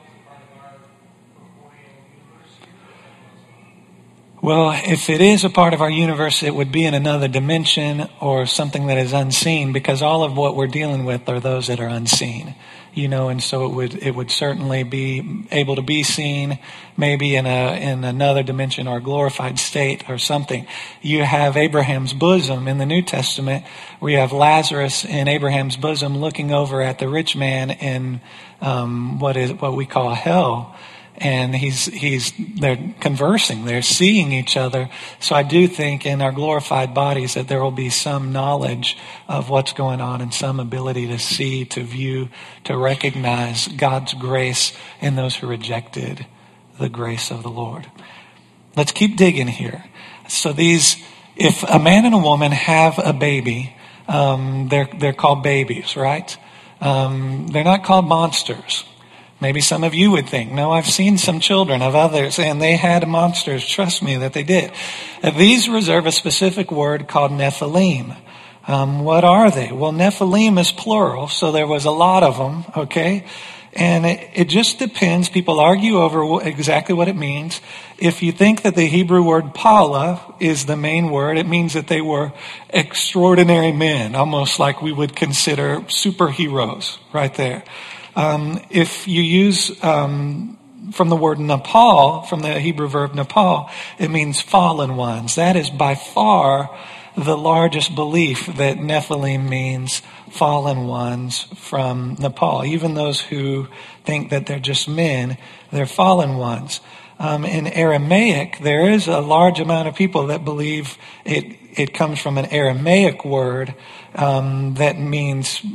Well, if it is a part of our universe, it would be in another dimension or something that is unseen, because all of what we're dealing with are those that are unseen. And so it would certainly be able to be seen, maybe in another dimension or a glorified state or something. You have Abraham's bosom in the New Testament, where you have Lazarus in Abraham's bosom looking over at the rich man in what we call hell. And they're conversing, they're seeing each other. So I do think in our glorified bodies that there will be some knowledge of what's going on and some ability to see, to view, to recognize God's grace in those who rejected the grace of the Lord. Let's keep digging here. So if a man and a woman have a baby, they're called babies, right? They're not called monsters. Maybe some of you would think, no, I've seen some children of others and they had monsters. Trust me that they did. These reserve a specific word called Nephilim. What are they? Well, Nephilim is plural, so there was a lot of them, okay? And it just depends. People argue over exactly what it means. If you think that the Hebrew word Pala is the main word, it means that they were extraordinary men, almost like we would consider superheroes right there. If you use from the word Nepal, from the Hebrew verb Nepal, it means fallen ones. That is by far the largest belief that Nephilim means fallen ones from Nepal. Even those who think that they're just men, they're fallen ones. In Aramaic, there is a large amount of people that believe it comes from an Aramaic word that means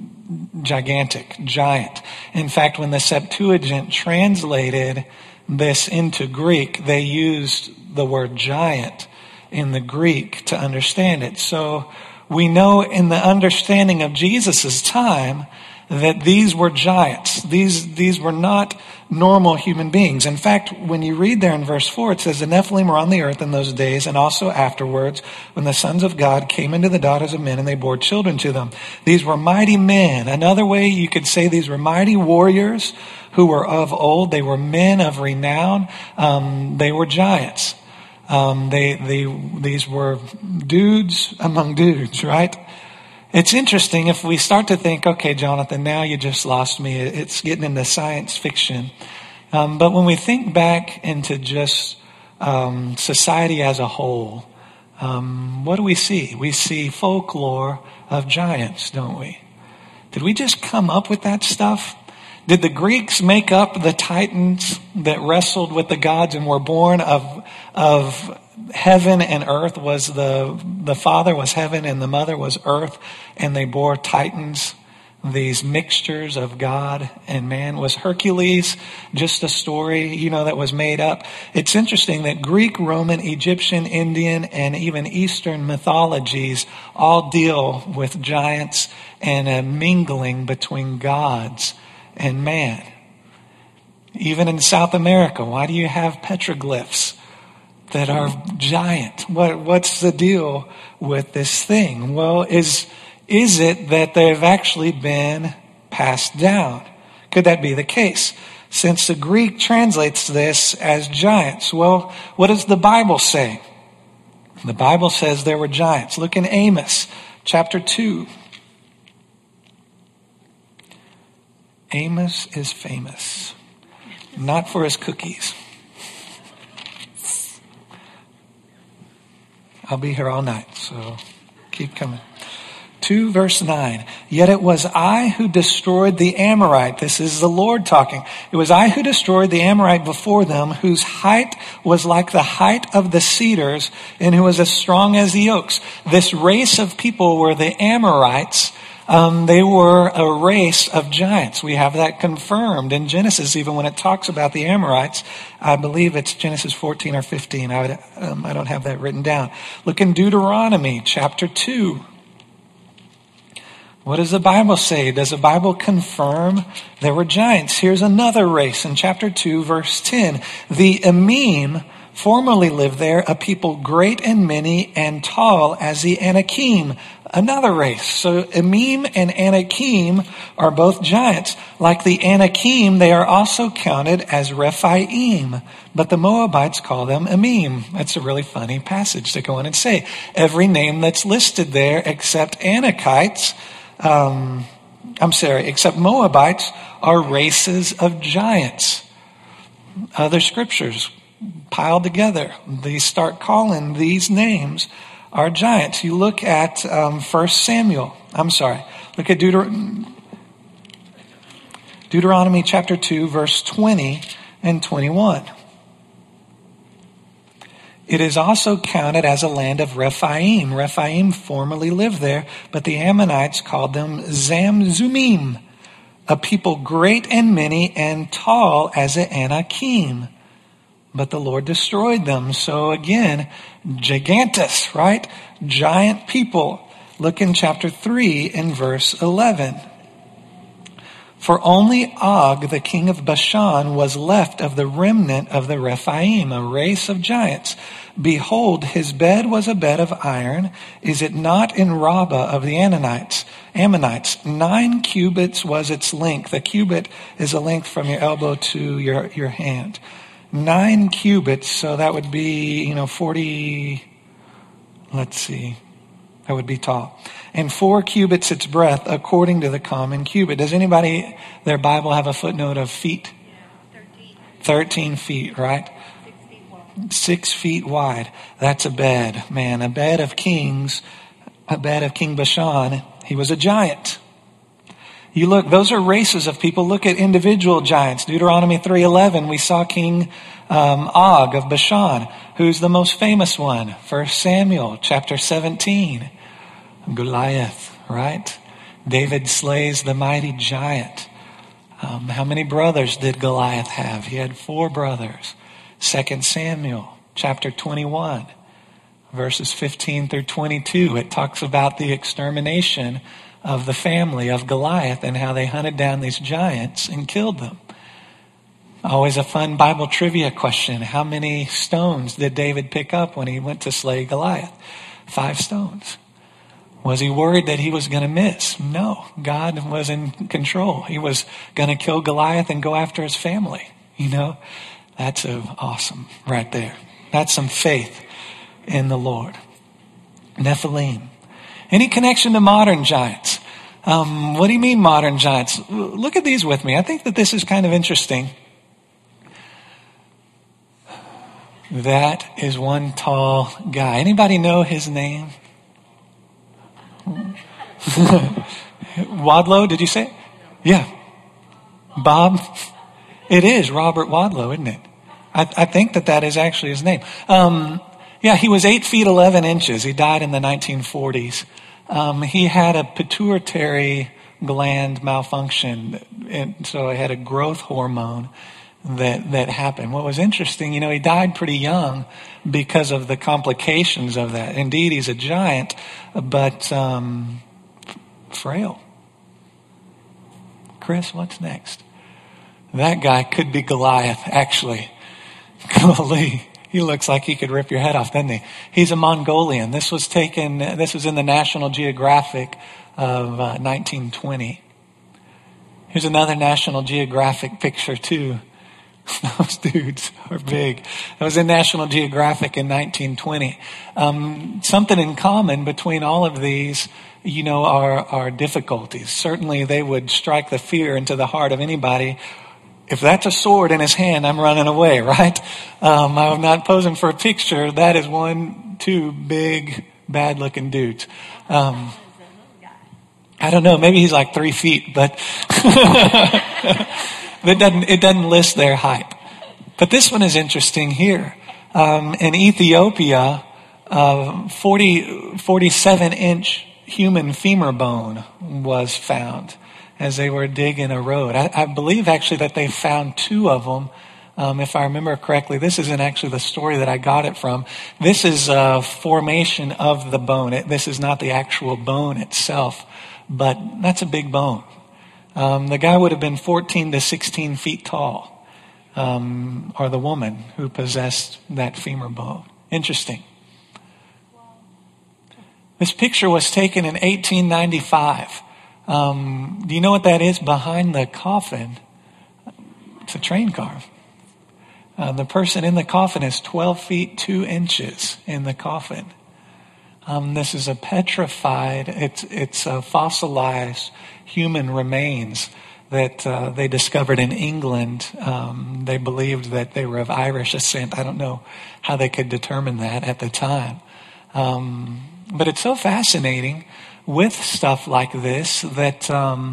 gigantic, giant. In fact, when the Septuagint translated this into Greek, they used the word giant in the Greek to understand it. So we know in the understanding of Jesus' time that these were giants. These were not normal human beings. In fact, when you read there in verse 4, it says, the Nephilim were on the earth in those days and also afterwards, when the sons of God came into the daughters of men and they bore children to them. These were mighty men. Another way you could say these were mighty warriors who were of old. They were men of renown. They were giants. These were dudes among dudes, right? It's interesting if we start to think, okay, Jonathan, now you just lost me. It's getting into science fiction. But when we think back into just society as a whole, what do we see? We see folklore of giants, don't we? Did we just come up with that stuff? Did the Greeks make up the titans that wrestled with the gods and were born of heaven and earth? Was the father was heaven and the mother was earth, and they bore titans, these mixtures of God and man? Was Hercules just a story, that was made up? It's interesting that Greek, Roman, Egyptian, Indian, and even Eastern mythologies all deal with giants and a mingling between gods and man. Even in South America, why do you have petroglyphs that are giant? What's the deal with this thing? Well, is it that they've actually been passed down? Could that be the case? Since the Greek translates this as giants. Well, what does the Bible say? The Bible says there were giants. Look in Amos chapter 2. Amos is famous. not for his cookies. I'll be here all night, so keep coming. 2 verse 9. Yet it was I who destroyed the Amorite. This is the Lord talking. It was I who destroyed the Amorite before them, whose height was like the height of the cedars, and who was as strong as the oaks. This race of people were the Amorites. They were a race of giants. We have that confirmed in Genesis, even when it talks about the Amorites. I believe it's Genesis 14 or 15. I don't have that written down. Look in Deuteronomy chapter 2. What does the Bible say? Does the Bible confirm there were giants? Here's another race in chapter 2, verse 10. The Emim formerly lived there, a people great and many and tall as the Anakim. Another race. So Emim and Anakim are both giants. Like the Anakim, they are also counted as Rephaim. But the Moabites call them Emim. That's a really funny passage to go in and say. Every name that's listed there except Anakites, except Moabites are races of giants. Other scriptures piled together, they start calling these names are giants. You look at 1 Samuel. Look at Deuteronomy chapter 2, verse 20 and 21. It is also counted as a land of Rephaim. Rephaim formerly lived there, but the Ammonites called them Zamzumim, a people great and many and tall as the Anakim. But the Lord destroyed them. So again, gigantus, right? Giant people. Look in chapter 3 in verse 11. For only Og, the king of Bashan, was left of the remnant of the Rephaim, a race of giants. Behold, his bed was a bed of iron. Is it not in Rabbah of the Ammonites? 9 cubits was its length. A cubit is a length from your elbow to your hand. 9 cubits, so that would be, 40, that would be tall. And 4 cubits its breadth, according to the common cubit. Does anybody, their Bible have a footnote of feet? 13 feet, right? 6 feet wide. That's a bed, man. A bed of kings, a bed of King Bashan. He was a giant. You look, those are races of people. Look at individual giants. Deuteronomy 3:11, we saw King Og of Bashan, who's the most famous one. 1 Samuel chapter 17, Goliath, right? David slays the mighty giant. How many brothers did Goliath have? He had 4 brothers. 2 Samuel chapter 21, verses 15 through 22. It talks about the extermination of the family of Goliath and how they hunted down these giants and killed them. Always a fun Bible trivia question. How many stones did David pick up when he went to slay Goliath? 5 stones. Was he worried that he was going to miss? No. God was in control. He was going to kill Goliath and go after his family. That's awesome right there. That's some faith in the Lord. Nephilim. Any connection to modern giants? What do you mean modern giants? Look at these with me. I think that this is kind of interesting. That is one tall guy. Anybody know his name? Wadlow, did you say it? Yeah. Bob? It is Robert Wadlow, isn't it? I think that is actually his name. He was 8 feet 11 inches. He died in the 1940s. He had a pituitary gland malfunction, and so he had a growth hormone that happened. What was interesting, he died pretty young because of the complications of that. Indeed, he's a giant, but frail. Chris, what's next? That guy could be Goliath, actually. Golly. He looks like he could rip your head off, doesn't he? He's a Mongolian. This was in the National Geographic of 1920. Here's another National Geographic picture too. Those dudes are big. It was in National Geographic in 1920. Something in common between all of these, are difficulties. Certainly they would strike the fear into the heart of anybody if that's a sword in his hand, I'm running away, right? I'm not posing for a picture. That is two big, bad-looking dudes. I don't know. Maybe he's like 3 feet, but it doesn't list their height. But this one is interesting here. In Ethiopia, 47-inch human femur bone was found as they were digging a road. I believe actually that they found 2 of them. If I remember correctly, this isn't actually the story that I got it from. This is a formation of the bone. This is not the actual bone itself, but that's a big bone. The guy would have been 14 to 16 feet tall, or the woman who possessed that femur bone. Interesting. This picture was taken in 1895. Do you know what that is behind the coffin? It's a train car. The person in the coffin is 12 feet 2 inches in the coffin. This is a petrified, it's a fossilized human remains that they discovered in England. They believed that they were of Irish descent. I don't know how they could determine that at the time. But it's so fascinating with stuff like this that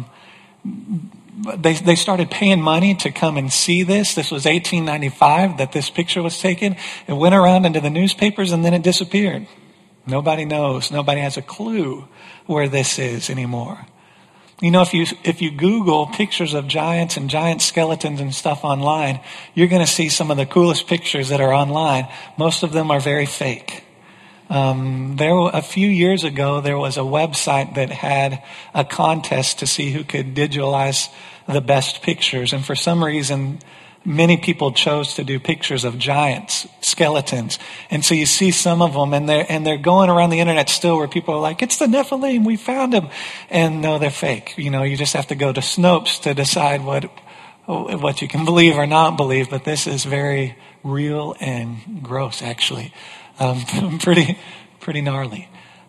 they started paying money to come and see this. This was 1895 that this picture was taken. It went around into the newspapers and then it disappeared. Nobody knows. Nobody has a clue where this is anymore. You know, if you Google pictures of giants and giant skeletons and stuff online, you're going to see some of the coolest pictures that are online. Most of them are very fake. A few years ago, there was a website that had a contest to see who could digitalize the best pictures. And for some reason, many people chose to do pictures of giants, skeletons. And so you see some of them and they're going around the internet still where people are like, it's the Nephilim, we found them. And no, they're fake. You know, you just have to go to Snopes to decide what you can believe or not believe. But this is very real and gross, actually. Pretty gnarly.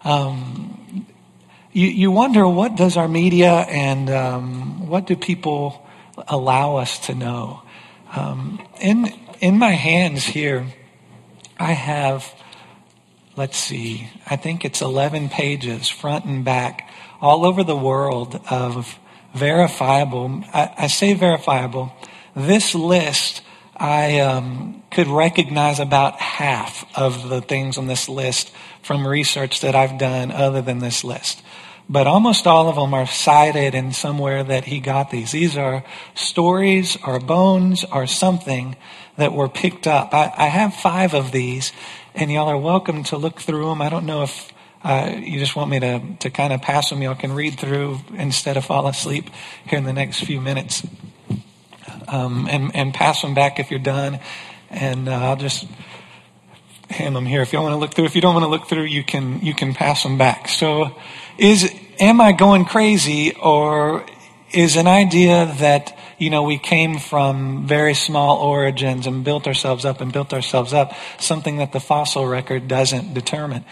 You wonder, what does our media and what do people allow us to know? In my hands here, I have, let's see, I think it's 11 pages, front and back, all over the world of verifiable. I say verifiable. This list, I could recognize about half of the things on this list from research that I've done other than this list. But almost all of them are cited in somewhere that he got these. These are stories or bones or something that were picked up. I have 5 of these, and y'all are welcome to look through them. I don't know if you just want me to kind of pass them. Y'all can read through instead of fall asleep here in the next few minutes. And pass them back if you're done. And I'll just hand them here if you want to look through. If you don't want to look through, you can pass them back. So am I going crazy, or is an idea that, we came from very small origins and built ourselves up something that the fossil record doesn't determine?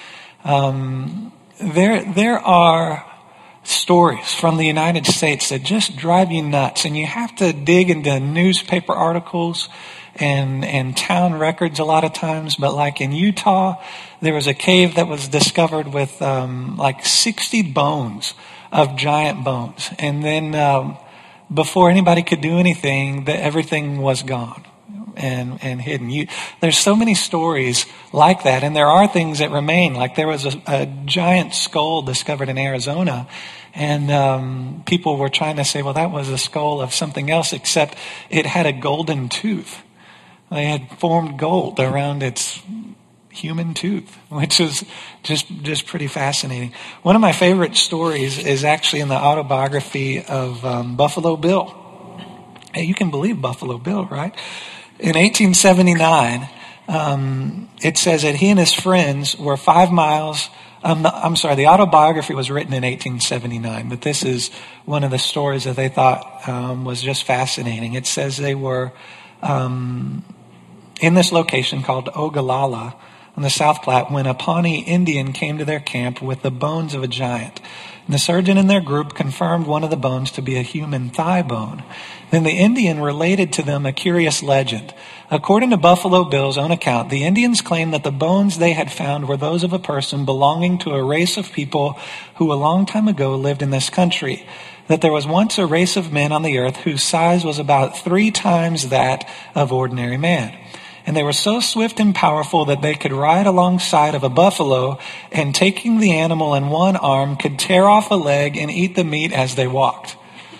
There are stories from the United States that just drive you nuts, and you have to dig into newspaper articles and town records a lot of times. But like in Utah, there was a cave that was discovered with like 60 bones of giant bones, and then before anybody could do anything, everything was gone and hidden. There's so many stories like that, and there are things that remain. Like there was a giant skull discovered in Arizona, and people were trying to say, well, that was the skull of something else, except it had a golden tooth. They had formed gold around its human tooth, which is just pretty fascinating. One of my favorite stories is actually in the autobiography of Buffalo Bill. Hey, you can believe Buffalo Bill, right? In 1879, it says that he and his friends were 5 miles. The autobiography was written in 1879, but this is one of the stories that they thought was just fascinating. It says they were in this location called Ogallala, on the South Platte when a Pawnee Indian came to their camp with the bones of a giant. And the surgeon in their group confirmed one of the bones to be a human thigh bone. Then the Indian related to them a curious legend. According to Buffalo Bill's own account, the Indians claimed that the bones they had found were those of a person belonging to a race of people who a long time ago lived in this country. That there was once a race of men on the earth whose size was about 3 times that of ordinary man. And they were so swift and powerful that they could ride alongside of a buffalo and taking the animal in one arm could tear off a leg and eat the meat as they walked.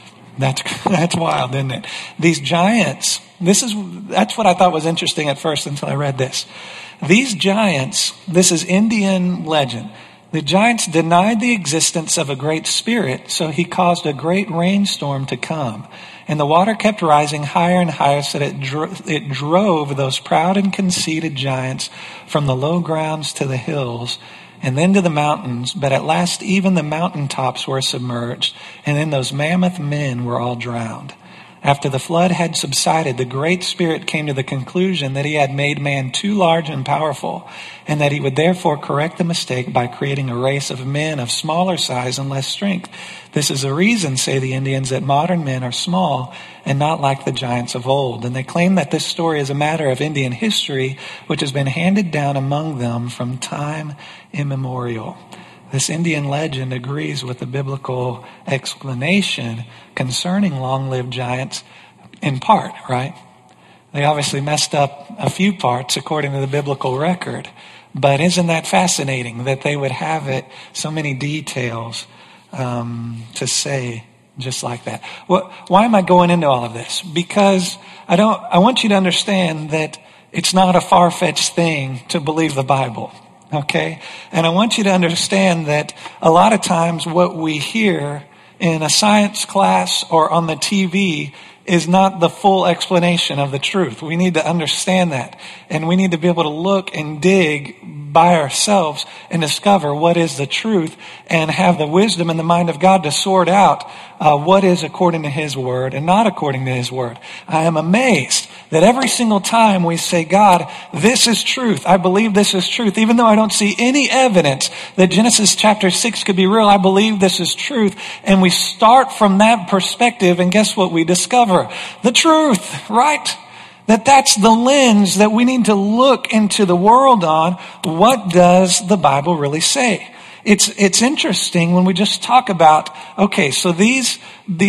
That's wild, isn't it? These giants, that's what I thought was interesting at first until I read this. These giants, this is Indian legend. The giants denied the existence of a great spirit, so he caused a great rainstorm to come. And the water kept rising higher and higher so that it drove those proud and conceited giants from the low grounds to the hills and then to the mountains. But at last even the mountaintops were submerged, and then those mammoth men were all drowned. After the flood had subsided, the Great Spirit came to the conclusion that he had made man too large and powerful, and that he would therefore correct the mistake by creating a race of men of smaller size and less strength. This is the reason, say the Indians, that modern men are small and not like the giants of old. And they claim that this story is a matter of Indian history, which has been handed down among them from time immemorial. This Indian legend agrees with the biblical explanation concerning long-lived giants in part, right? They obviously messed up a few parts according to the biblical record. But isn't that fascinating that they would have it, so many details to say just like that? Why am I going into all of this? Because I want you to understand that it's not a far-fetched thing to believe the Bible. Okay? And I want you to understand that a lot of times what we hear in a science class or on the TV is not the full explanation of the truth. We need to understand that. And we need to be able to look and dig by ourselves and discover what is the truth and have the wisdom and the mind of God to sort out what is according to His Word and not according to His Word. I am amazed that every single time we say, God, this is truth. I believe this is truth. Even though I don't see any evidence that Genesis chapter 6 could be real, I believe this is truth. And we start from that perspective, and guess what we discover? The truth, right? That's the lens that we need to look into the world on. What does the Bible really say? It's interesting when we just talk about, okay, so these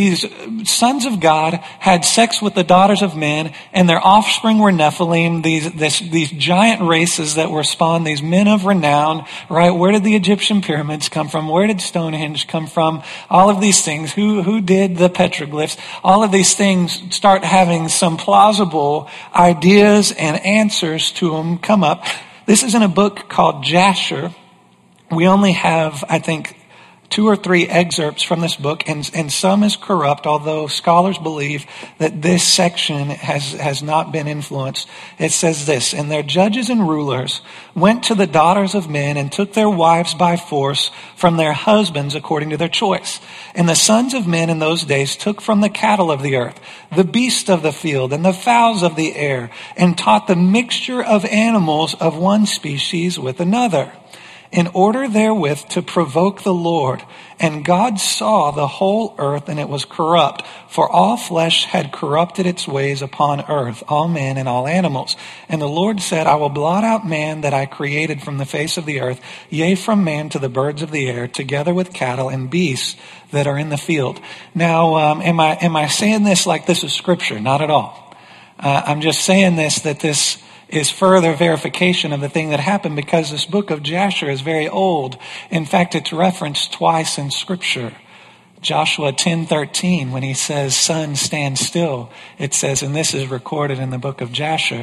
sons of God had sex with the daughters of men, and their offspring were Nephilim, these giant races that were spawned, these men of renown, right? Where did the Egyptian pyramids come from? Where did Stonehenge come from? All of these things. Who did the petroglyphs? All of these things start having some plausible ideas and answers to them come up. This is in a book called Jasher. We only have, I think, 2 or 3 excerpts from this book, and some is corrupt, although scholars believe that this section has not been influenced. It says this, and their judges and rulers went to the daughters of men and took their wives by force from their husbands according to their choice. And the sons of men in those days took from the cattle of the earth, the beasts of the field, and the fowls of the air, and taught the mixture of animals of one species with another, in order therewith to provoke the Lord. And God saw the whole earth, and it was corrupt, for all flesh had corrupted its ways upon earth, all men and all animals. And the Lord said, I will blot out man that I created from the face of the earth, yea, from man to the birds of the air, together with cattle and beasts that are in the field. Now, am I saying this like this is scripture? Not at all. I'm just saying that this is further verification of the thing that happened, because this book of Jasher is very old. In fact, it's referenced twice in Scripture. Joshua 10:13, when he says, "Sun, stand still," it says, and this is recorded in the book of Jasher.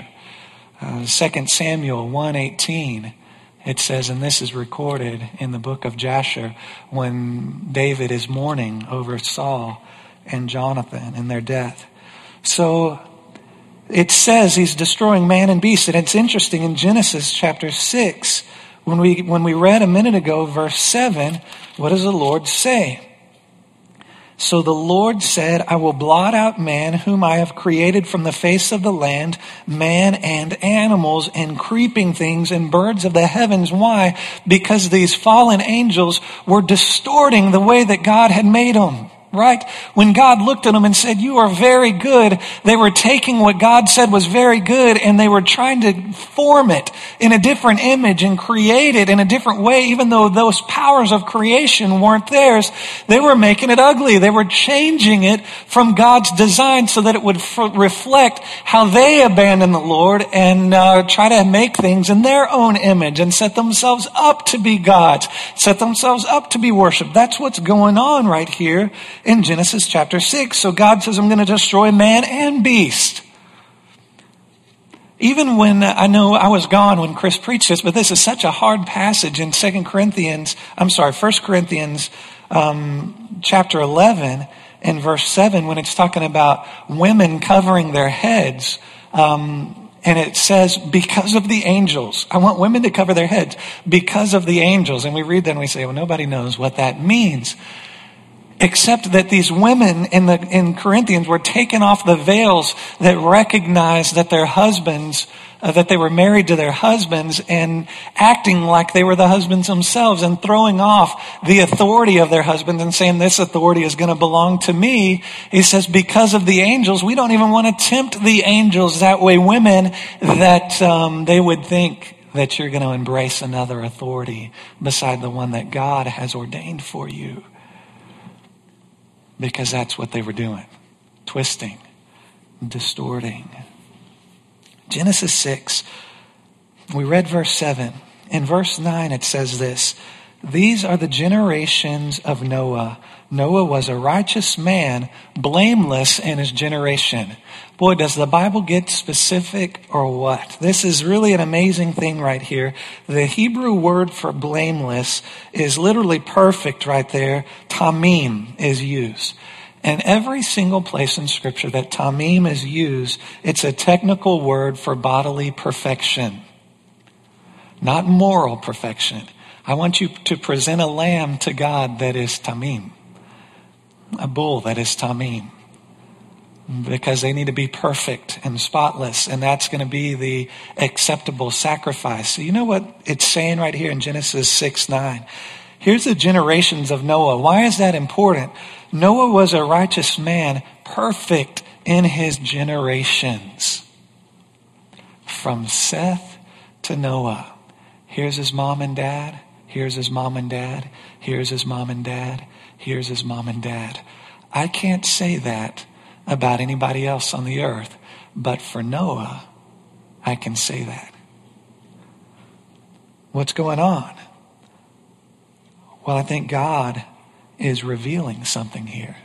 2 Samuel 1:18, it says, and this is recorded in the book of Jasher, when David is mourning over Saul and Jonathan and their death. So it says he's destroying man and beast. And it's interesting in Genesis chapter 6, when we read a minute ago, verse 7, what does the Lord say? So the Lord said, I will blot out man whom I have created from the face of the land, man and animals and creeping things and birds of the heavens. Why? Because these fallen angels were distorting the way that God had made them. Right? When God looked at them and said, you are very good, they were taking what God said was very good and they were trying to form it in a different image and create it in a different way, even though those powers of creation weren't theirs. They were making it ugly. They were changing it from God's design so that it would reflect how they abandoned the Lord and try to make things in their own image and set themselves up to be gods, set themselves up to be worshiped. That's what's going on right here in Genesis chapter 6. So God says, I'm going to destroy man and beast. Even when, I know I was gone when Chris preached this, but this is such a hard passage in 1 Corinthians chapter 11 and verse 7, when it's talking about women covering their heads. And it says, because of the angels. I want women to cover their heads because of the angels. And we read that and we say, well, nobody knows what that means. Except that these women in Corinthians were taking off the veils that recognized that their husbands, that they were married to their husbands and acting like they were the husbands themselves and throwing off the authority of their husbands and saying this authority is going to belong to me. He says because of the angels, we don't even want to tempt the angels that way, women, that they would think that you're going to embrace another authority beside the one that God has ordained for you. Because that's what they were doing. Twisting, distorting. Genesis 6, we read verse 7. In verse 9 it says this, these are the generations of Noah. Noah was a righteous man, blameless in his generation. Boy, does the Bible get specific or what? This is really an amazing thing right here. The Hebrew word for blameless is literally perfect right there. Tamim is used. And every single place in Scripture that tamim is used, it's a technical word for bodily perfection. Not moral perfection. I want you to present a lamb to God that is tamim. A bull that is tamim. Because they need to be perfect and spotless. And that's going to be the acceptable sacrifice. So you know what it's saying right here in Genesis 6:9. Here's the generations of Noah. Why is that important? Noah was a righteous man, perfect in his generations. From Seth to Noah. Here's his mom and dad. Here's his mom and dad. Here's his mom and dad. Here's his mom and dad. I can't say that about anybody else on the earth, but for Noah, I can say that. What's going on? Well, I think God is revealing something here.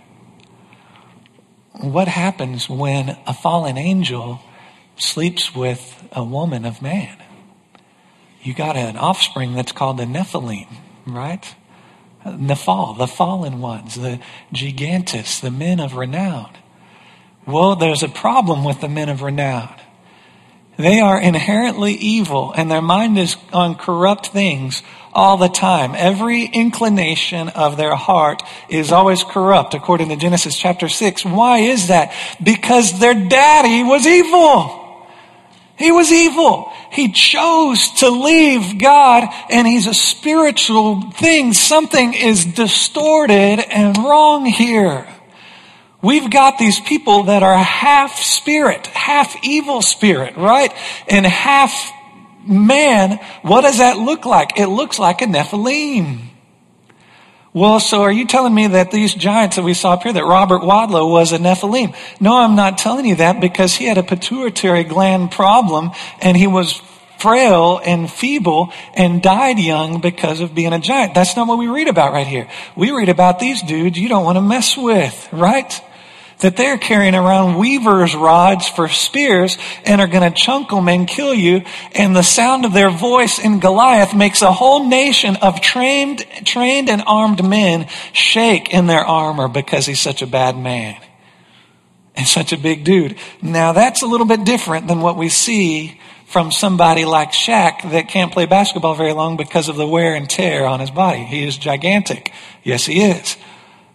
What happens when a fallen angel sleeps with a woman of man? You got an offspring that's called the Nephilim, right? Nephal, the fallen ones, the gigantus, the men of renown. Well, there's a problem with the men of renown. They are inherently evil and their mind is on corrupt things all the time. Every inclination of their heart is always corrupt, according to Genesis chapter 6. Why is that? Because their daddy was evil. He was evil. He chose to leave God, and he's a spiritual thing. Something is distorted and wrong here. We've got these people that are half spirit, half evil spirit, right? And half man. What does that look like? It looks like a Nephilim. Well, so are you telling me that these giants that we saw up here, that Robert Wadlow was a Nephilim? No, I'm not telling you that, because he had a pituitary gland problem and he was frail and feeble and died young because of being a giant. That's not what we read about right here. We read about these dudes you don't want to mess with, right? That they're carrying around weaver's rods for spears and are going to chunk them and kill you. And the sound of their voice in Goliath makes a whole nation of trained and armed men shake in their armor because he's such a bad man and such a big dude. Now that's a little bit different than what we see from somebody like Shaq that can't play basketball very long because of the wear and tear on his body. He is gigantic. Yes, he is.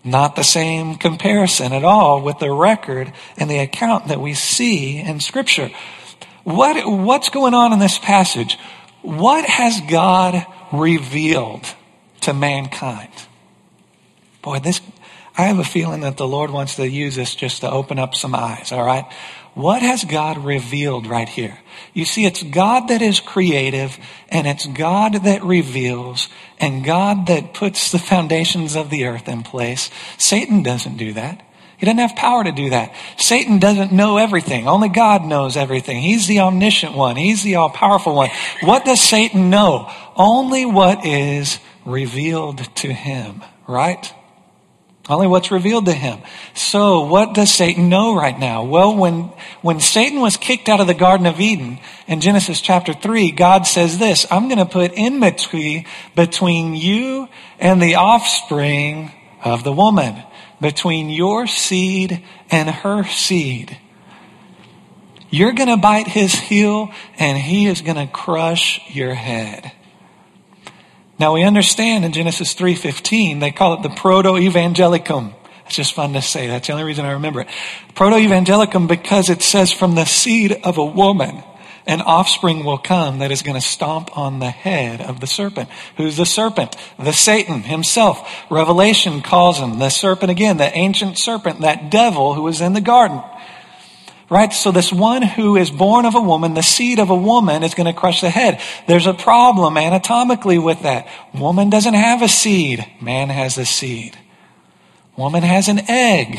Not the same comparison at all with the record and the account that we see in Scripture. What's going on in this passage? What has God revealed to mankind? Boy, I have a feeling that the Lord wants to use this just to open up some eyes, all right? What has God revealed right here? You see, it's God that is creative, and it's God that reveals, and God that puts the foundations of the earth in place. Satan doesn't do that. He doesn't have power to do that. Satan doesn't know everything. Only God knows everything. He's the omniscient one. He's the all-powerful one. What does Satan know? Only what is revealed to him, right? Only what's revealed to him. So what does Satan know right now? Well, when Satan was kicked out of the Garden of Eden in Genesis chapter 3, God says this, I'm going to put enmity between you and the offspring of the woman, between your seed and her seed. You're going to bite his heel and he is going to crush your head. Now we understand in Genesis 3:15, they call it the proto-evangelicum. It's just fun to say. That's the only reason I remember it. Proto-evangelicum because it says from the seed of a woman, an offspring will come that is going to stomp on the head of the serpent. Who's the serpent? The Satan himself. Revelation calls him the serpent again, the ancient serpent, that devil who was in the garden. Right? So this one who is born of a woman, the seed of a woman, is going to crush the head. There's a problem anatomically with that. Woman doesn't have a seed. Man has a seed. Woman has an egg.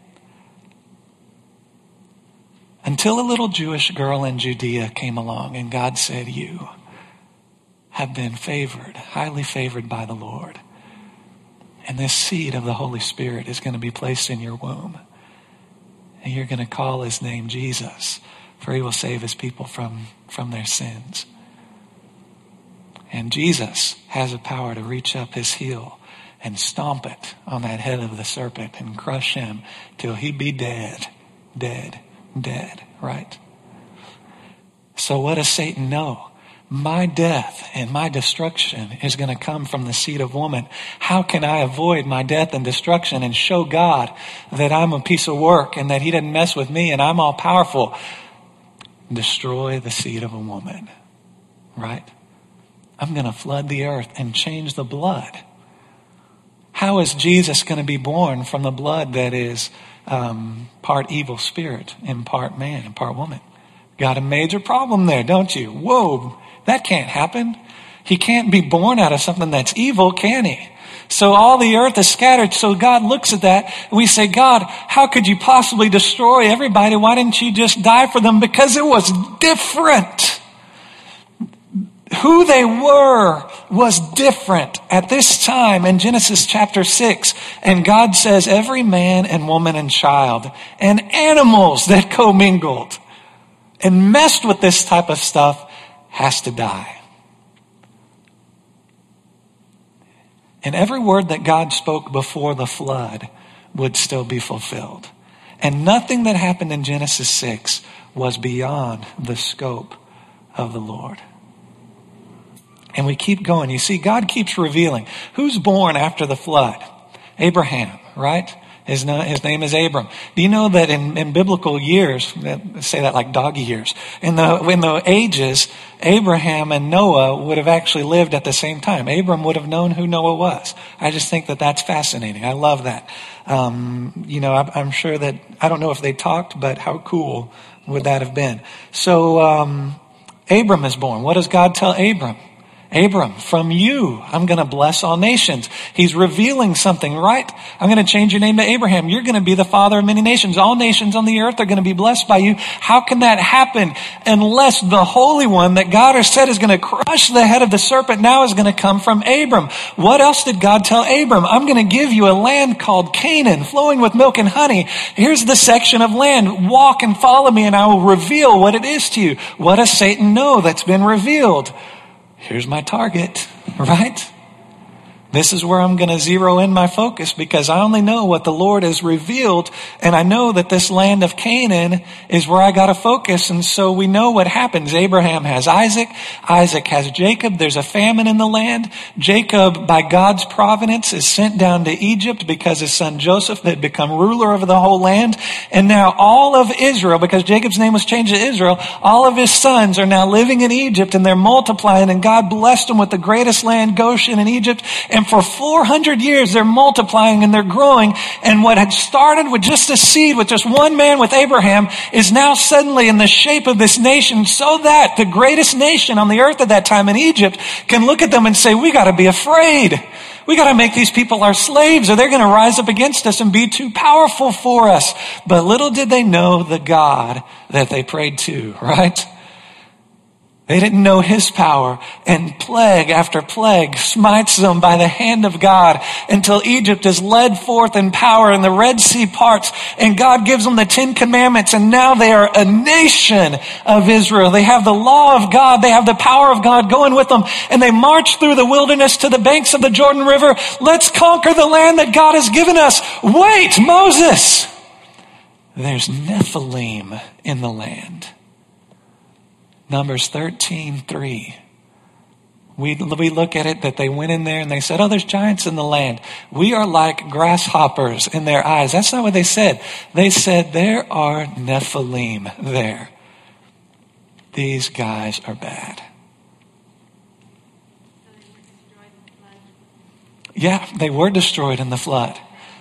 Until a little Jewish girl in Judea came along and God said, you have been favored, highly favored by the Lord. And this seed of the Holy Spirit is going to be placed in your womb. And you're going to call his name Jesus, for he will save his people from their sins. And Jesus has the power to reach up his heel and stomp it on that head of the serpent and crush him till he be dead, right? So what does Satan know? My death and my destruction is going to come from the seed of woman. How can I avoid my death and destruction and show God that I'm a piece of work and that he didn't mess with me and I'm all powerful? Destroy the seed of a woman, right? I'm going to flood the earth and change the blood. How is Jesus going to be born from the blood that is part evil spirit and part man and part woman? Got a major problem there, don't you? Whoa, that can't happen. He can't be born out of something that's evil, can he? So all the earth is scattered. So God looks at that and we say, God, how could you possibly destroy everybody? Why didn't you just die for them? Because it was different. Who they were was different at this time in Genesis chapter 6. And God says every man and woman and child and animals that commingled and messed with this type of stuff has to die. And every word that God spoke before the flood would still be fulfilled. And nothing that happened in Genesis 6 was beyond the scope of the Lord. And we keep going. You see, God keeps revealing. Who's born after the flood? Abraham, right? His name is Abram. Do you know that in biblical years, say that like doggy years, in the ages, Abraham and Noah would have actually lived at the same time. Abram would have known who Noah was. I just think that that's fascinating. I love that. I'm sure that, I don't know if they talked, but how cool would that have been? So Abram is born. What does God tell Abram? Abram, from you, I'm going to bless all nations. He's revealing something, right? I'm going to change your name to Abraham. You're going to be the father of many nations. All nations on the earth are going to be blessed by you. How can that happen unless the Holy One that God has said is going to crush the head of the serpent now is going to come from Abram? What else did God tell Abram? I'm going to give you a land called Canaan, flowing with milk and honey. Here's the section of land. Walk and follow me and I will reveal what it is to you. What does Satan know that's been revealed? Here's my target, right? This is where I'm going to zero in my focus, because I only know what the Lord has revealed. And I know that this land of Canaan is where I got to focus. And so we know what happens. Abraham has Isaac. Isaac has Jacob. There's a famine in the land. Jacob, by God's providence, is sent down to Egypt because his son Joseph had become ruler over the whole land. And now all of Israel, because Jacob's name was changed to Israel, all of his sons are now living in Egypt, and they're multiplying, and God blessed them with the greatest land, Goshen in Egypt. And for 400 years, they're multiplying and they're growing. And what had started with just a seed, with just one man, with Abraham, is now suddenly in the shape of this nation, so that the greatest nation on the earth at that time in Egypt can look at them and say, we got to be afraid. We got to make these people our slaves, or they're going to rise up against us and be too powerful for us. But little did they know the God that they prayed to, right? They didn't know his power, and plague after plague smites them by the hand of God until Egypt is led forth in power and the Red Sea parts, and God gives them the 10 Commandments, and now they are a nation of Israel. They have the law of God. They have the power of God going with them, and they march through the wilderness to the banks of the Jordan River. Let's conquer the land that God has given us. Wait, Moses! There's Nephilim in the land. Numbers 13:3. We look at it that they went in there and they said, oh, there's giants in the land. We are like grasshoppers in their eyes. That's not what they said. They said, there are Nephilim there. These guys are bad. Yeah, they were destroyed in the flood.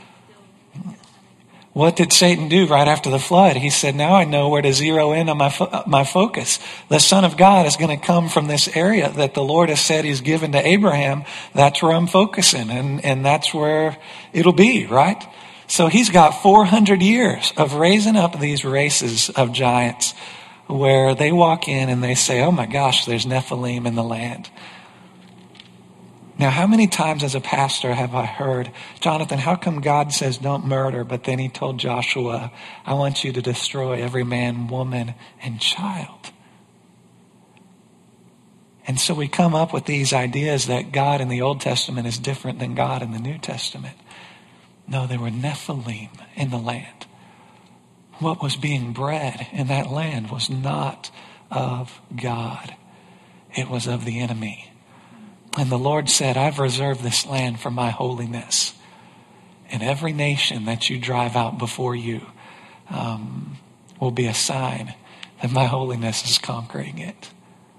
What did Satan do right after the flood? He said, now I know where to zero in on my focus. The Son of God is going to come from this area that the Lord has said he's given to Abraham. That's where I'm focusing, and that's where it'll be, right? So he's got 400 years of raising up these races of giants where they walk in and they say, oh my gosh, there's Nephilim in the land. Now, how many times as a pastor have I heard, Jonathan, how come God says don't murder, but then he told Joshua, I want you to destroy every man, woman, and child? And so we come up with these ideas that God in the Old Testament is different than God in the New Testament. No, there were Nephilim in the land. What was being bred in that land was not of God. It was of the enemy. And the Lord said, I've reserved this land for my holiness. And every nation that you drive out before you will be a sign that my holiness is conquering it.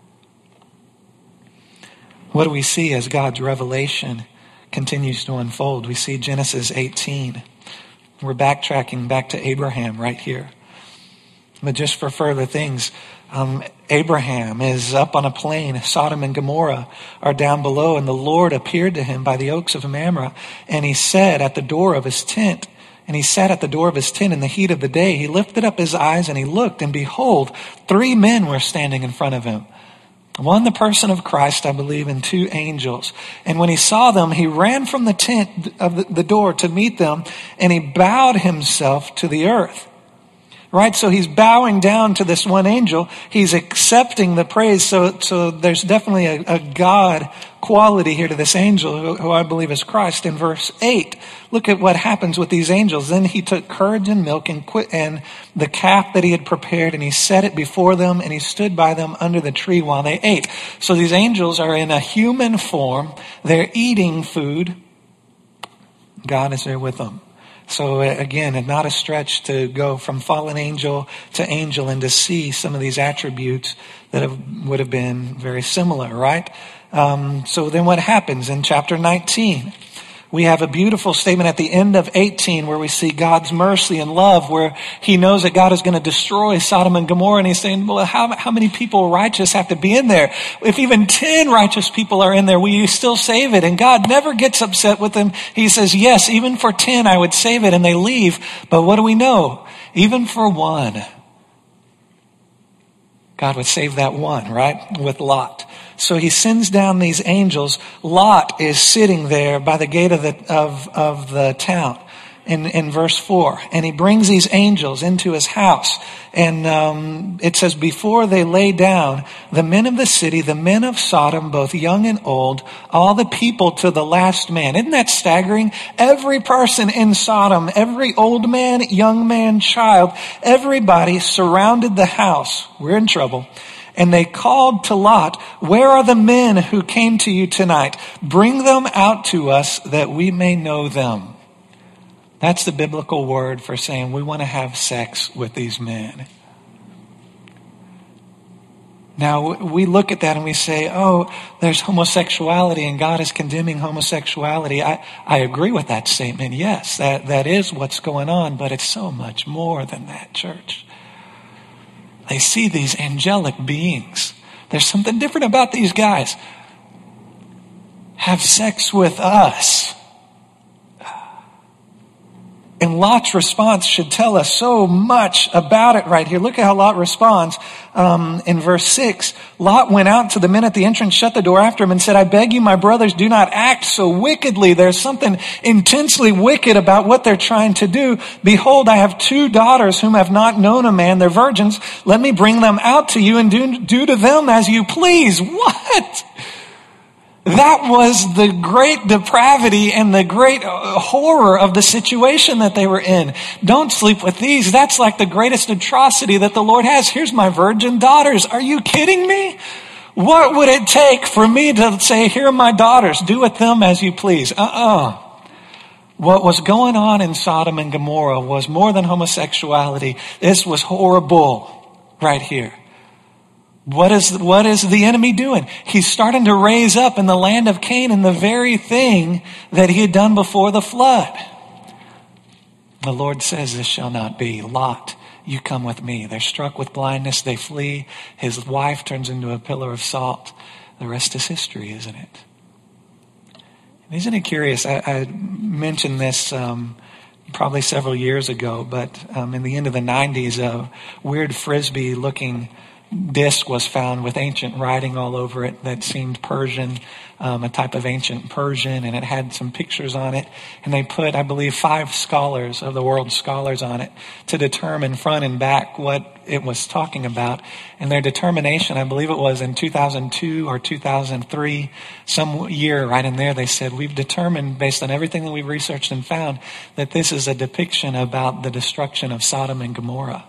What do we see as God's revelation continues to unfold? We see Genesis 18. We're backtracking back to Abraham right here. But just for further things, Abraham is up on a plain. Sodom and Gomorrah are down below, and the Lord appeared to him by the oaks of Mamre, and he said at the door of his tent, and he sat at the door of his tent in the heat of the day. He lifted up his eyes and he looked, and behold, 3 men were standing in front of him. One, the person of Christ, I believe, and 2 angels. And when he saw them, he ran from the tent of the door to meet them, and he bowed himself to the earth. Right? So he's bowing down to this one angel. He's accepting the praise. So there's definitely a God quality here to this angel, who I believe is Christ. In verse 8, look at what happens with these angels. Then he took curds and milk and the calf that he had prepared, and he set it before them, and he stood by them under the tree while they ate. So these angels are in a human form. They're eating food. God is there with them. So again, it's not a stretch to go from fallen angel to angel and to see some of these attributes that would have been very similar, right? So then what happens in chapter 19? We have a beautiful statement at the end of 18 where we see God's mercy and love, where he knows that God is going to destroy Sodom and Gomorrah. And he's saying, well, how many people righteous have to be in there? If even 10 righteous people are in there, will you still save it? And God never gets upset with them. He says, yes, even for 10, I would save it. And they leave. But what do we know? Even for 1, God would save that one, right? With Lot. So he sends down these angels. Lot is sitting there by the gate of the town. in verse 4. And he brings these angels into his house. And it says, before they lay down, the men of the city, the men of Sodom, both young and old, all the people to the last man. Isn't that staggering? Every person in Sodom, every old man, young man, child, everybody surrounded the house. We're in trouble. And they called to Lot, where are the men who came to you tonight? Bring them out to us that we may know them. That's the biblical word for saying we want to have sex with these men. Now, we look at that and we say, oh, there's homosexuality and God is condemning homosexuality. I agree with that statement. Yes, that is what's going on, but it's so much more than that, church. They see these angelic beings. There's something different about these guys. Have sex with us. And Lot's response should tell us so much about it right here. Look at how Lot responds in verse 6. Lot went out to the men at the entrance, shut the door after him, and said, I beg you, my brothers, do not act so wickedly. There's something intensely wicked about what they're trying to do. Behold, I have 2 daughters whom have not known a man. They're virgins. Let me bring them out to you and do to them as you please. What? That was the great depravity and the great horror of the situation that they were in. Don't sleep with these. That's like the greatest atrocity that the Lord has. Here's my virgin daughters. Are you kidding me? What would it take for me to say, here are my daughters, do with them as you please? What was going on in Sodom and Gomorrah was more than homosexuality. This was horrible right here. What is the enemy doing? He's starting to raise up in the land of Canaan the very thing that he had done before the flood. The Lord says, this shall not be. Lot, you come with me. They're struck with blindness. They flee. His wife turns into a pillar of salt. The rest is history, isn't it? Isn't it curious? I mentioned this probably several years ago, but in the end of the 90s, a weird Frisbee-looking disc was found with ancient writing all over it that seemed Persian, a type of ancient Persian, and it had some pictures on it. And they put, I believe, 5 scholars of the world's scholars on it to determine front and back what it was talking about. And their determination, I believe it was in 2002 or 2003, some year right in there, they said, we've determined, based on everything that we've researched and found, that this is a depiction about the destruction of Sodom and Gomorrah.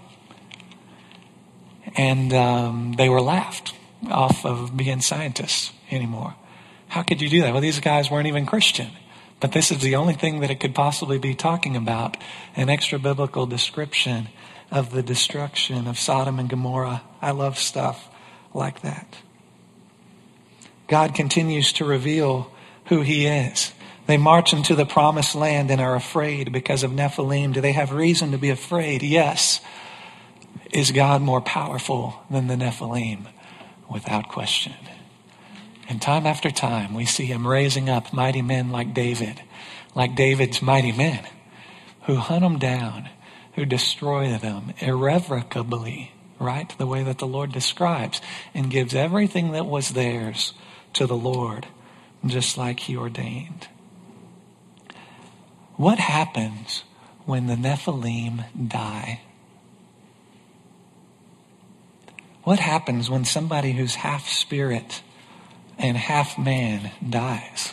And they were laughed off of being scientists anymore. How could you do that? Well, these guys weren't even Christian. But this is the only thing that it could possibly be talking about, an extra biblical description of the destruction of Sodom and Gomorrah. I love stuff like that. God continues to reveal who he is. They march into the promised land and are afraid because of Nephilim. Do they have reason to be afraid? Yes. Is God more powerful than the Nephilim? Without question. And time after time, we see him raising up mighty men like David, like David's mighty men, who hunt them down, who destroy them irrevocably, right? The way that the Lord describes, and gives everything that was theirs to the Lord, just like he ordained. What happens when the Nephilim die? What happens when somebody who's half spirit and half man dies?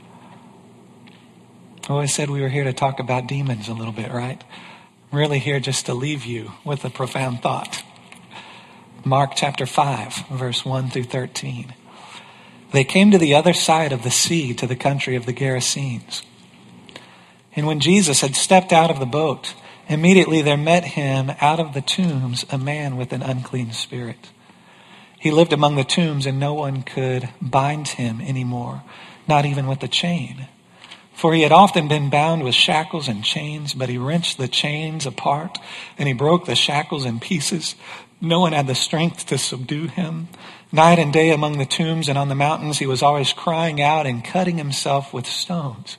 I always said we were here to talk about demons a little bit, right? I'm really here just to leave you with a profound thought. Mark chapter 5, verse 1 through 13. They came to the other side of the sea, to the country of the Gerasenes. And when Jesus had stepped out of the boat, immediately there met him out of the tombs a man with an unclean spirit. He lived among the tombs, and no one could bind him anymore, not even with a chain. For he had often been bound with shackles and chains, but he wrenched the chains apart, and he broke the shackles in pieces. No one had the strength to subdue him. Night and day among the tombs and on the mountains, he was always crying out and cutting himself with stones.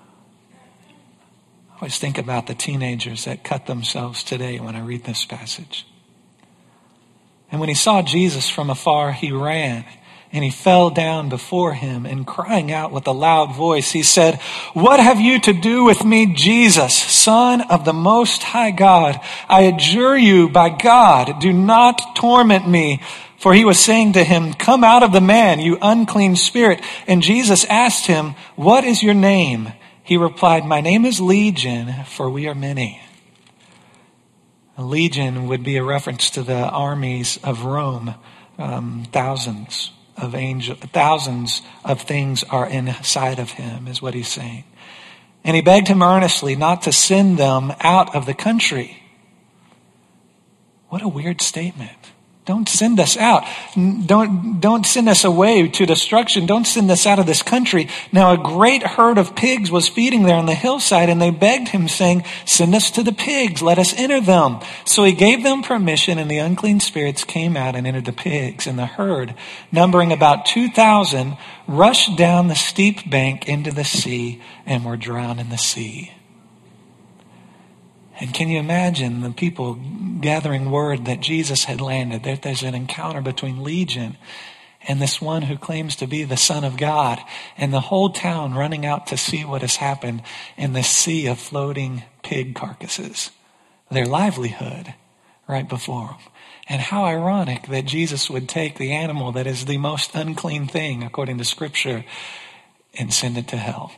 I always think about the teenagers that cut themselves today when I read this passage. And when he saw Jesus from afar, he ran And he fell down before him, and crying out with a loud voice, he said, "What have you to do with me, Jesus, Son of the Most High God? I adjure you by God, do not torment me." For he was saying to him, "Come out of the man, you unclean spirit." And Jesus asked him, "What is your name?" He replied, "My name is Legion, for we are many." A legion would be a reference to the armies of Rome. Thousands of things are inside of him, is what he's saying. And he begged him earnestly not to send them out of the country. What a weird statement. Don't send us out. Don't send us away to destruction. Don't send us out of this country. Now a great herd of pigs was feeding there on the hillside, and they begged him, saying, "Send us to the pigs, let us enter them." So he gave them permission, and the unclean spirits came out and entered the pigs. And the herd, numbering about 2,000, rushed down the steep bank into the sea and were drowned in the sea. And can you imagine the people gathering word that Jesus had landed, that there's an encounter between Legion and this one who claims to be the Son of God, and the whole town running out to see what has happened in this sea of floating pig carcasses, their livelihood right before them. And how ironic that Jesus would take the animal that is the most unclean thing according to Scripture and send it to hell.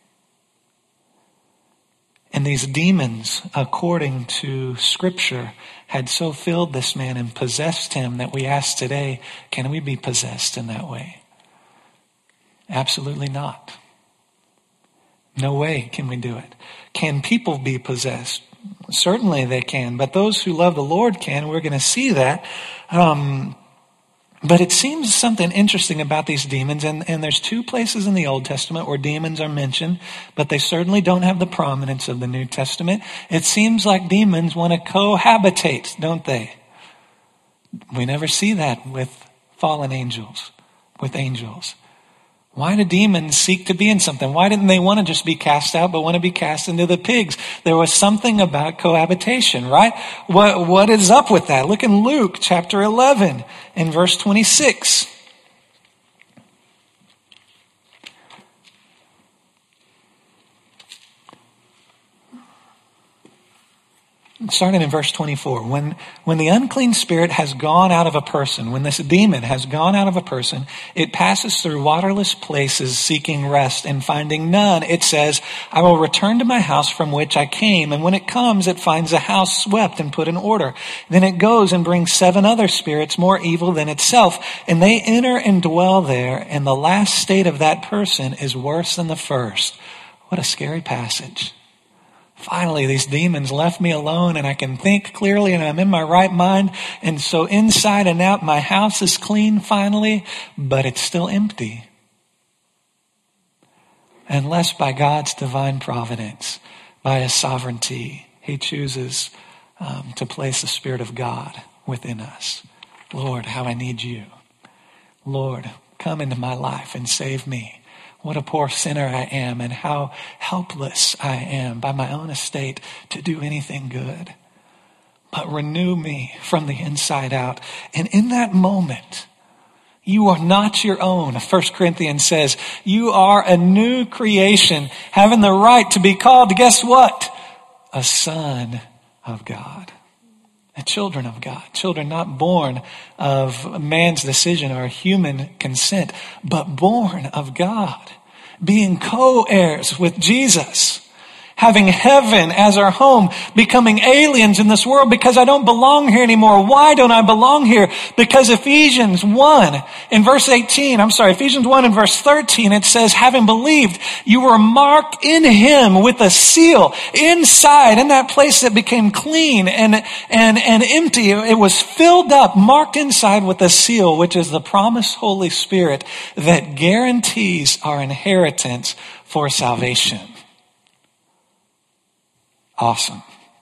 And these demons, according to Scripture, had so filled this man and possessed him that we ask today, can we be possessed in that way? Absolutely not. No way can we do it. Can people be possessed? Certainly they can, but those who love the Lord can. We're going to see that. But it seems something interesting about these demons, and there's two places in the Old Testament where demons are mentioned, but they certainly don't have the prominence of the New Testament. It seems like demons want to cohabitate, don't they? We never see that with fallen angels, with angels. Why do demons seek to be in something? Why didn't they want to just be cast out, but want to be cast into the pigs? There was something about cohabitation, right? What is up with that? Look in Luke chapter 11 in verse 26. Starting in verse 24, when the unclean spirit has gone out of a person, when this demon has gone out of a person, it passes through waterless places seeking rest, and finding none, it says, "I will return to my house from which I came." And when it comes, it finds the house swept and put in order. Then it goes and brings 7 other spirits more evil than itself, and they enter and dwell there, and the last state of that person is worse than the first. What a scary passage. Finally, these demons left me alone, and I can think clearly, and I'm in my right mind. And so inside and out, my house is clean finally, but it's still empty. Unless by God's divine providence, by His sovereignty, He chooses to place the Spirit of God within us. Lord, how I need you. Lord, come into my life and save me. What a poor sinner I am, and how helpless I am by my own estate to do anything good. But renew me from the inside out. And in that moment, you are not your own. 1 Corinthians says, you are a new creation, having the right to be called, guess what? A son of God. The children of God. Children not born of man's decision or human consent, but born of God. Being co-heirs with Jesus. Having heaven as our home, becoming aliens in this world because I don't belong here anymore. Why don't I belong here? Because Ephesians 1 in verse 13, Ephesians 1 in verse 13, it says, having believed, you were marked in Him with a seal inside, in that place that became clean and empty. It was filled up, marked inside with a seal, which is the promised Holy Spirit that guarantees our inheritance for salvation. Awesome.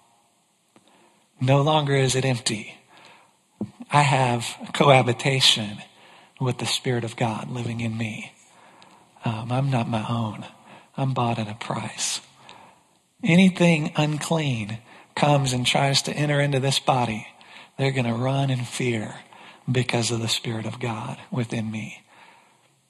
No longer is it empty. I have cohabitation with the Spirit of God living in me. I'm not my own. I'm bought at a price. Anything unclean comes and tries to enter into this body, they're going to run in fear because of the Spirit of God within me.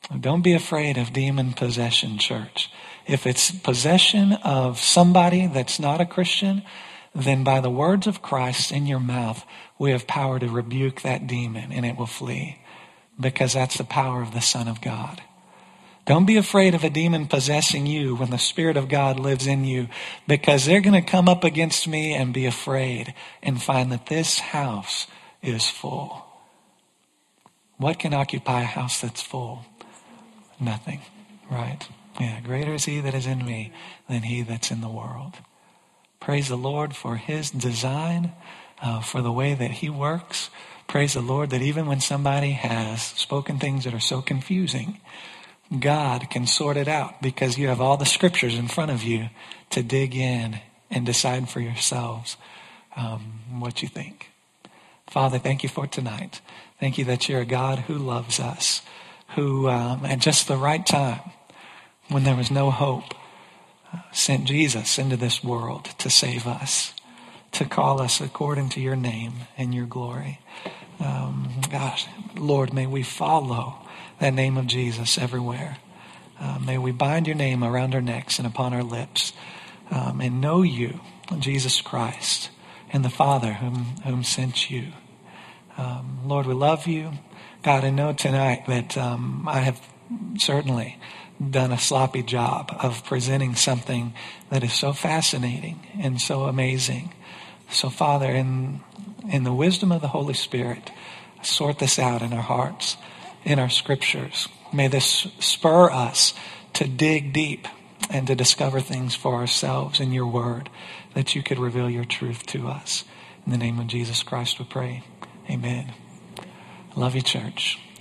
Don't be afraid of demon possession, church. If it's possession of somebody that's not a Christian, then by the words of Christ in your mouth, we have power to rebuke that demon and it will flee, because that's the power of the Son of God. Don't be afraid of a demon possessing you when the Spirit of God lives in you, because they're going to come up against me and be afraid and find that this house is full. What can occupy a house that's full? Nothing, right? Yeah, greater is he that is in me than he that's in the world. Praise the Lord for his design, for the way that he works. Praise the Lord that even when somebody has spoken things that are so confusing, God can sort it out, because you have all the scriptures in front of you to dig in and decide for yourselves what you think. Father, thank you for tonight. Thank you that you're a God who loves us, who at just the right time, when there was no hope, sent Jesus into this world to save us, to call us according to your name and your glory. Gosh, Lord, may we follow that name of Jesus everywhere. May we bind your name around our necks and upon our lips, and know you, Jesus Christ, and the Father whom sent you. Lord, we love you. God, I know tonight that I have certainly done a sloppy job of presenting something that is so fascinating and so amazing. So, Father, in the wisdom of the Holy Spirit, sort this out in our hearts, in our scriptures. May this spur us to dig deep and to discover things for ourselves in your word, that you could reveal your truth to us. In the name of Jesus Christ we pray. Amen. Love you, church.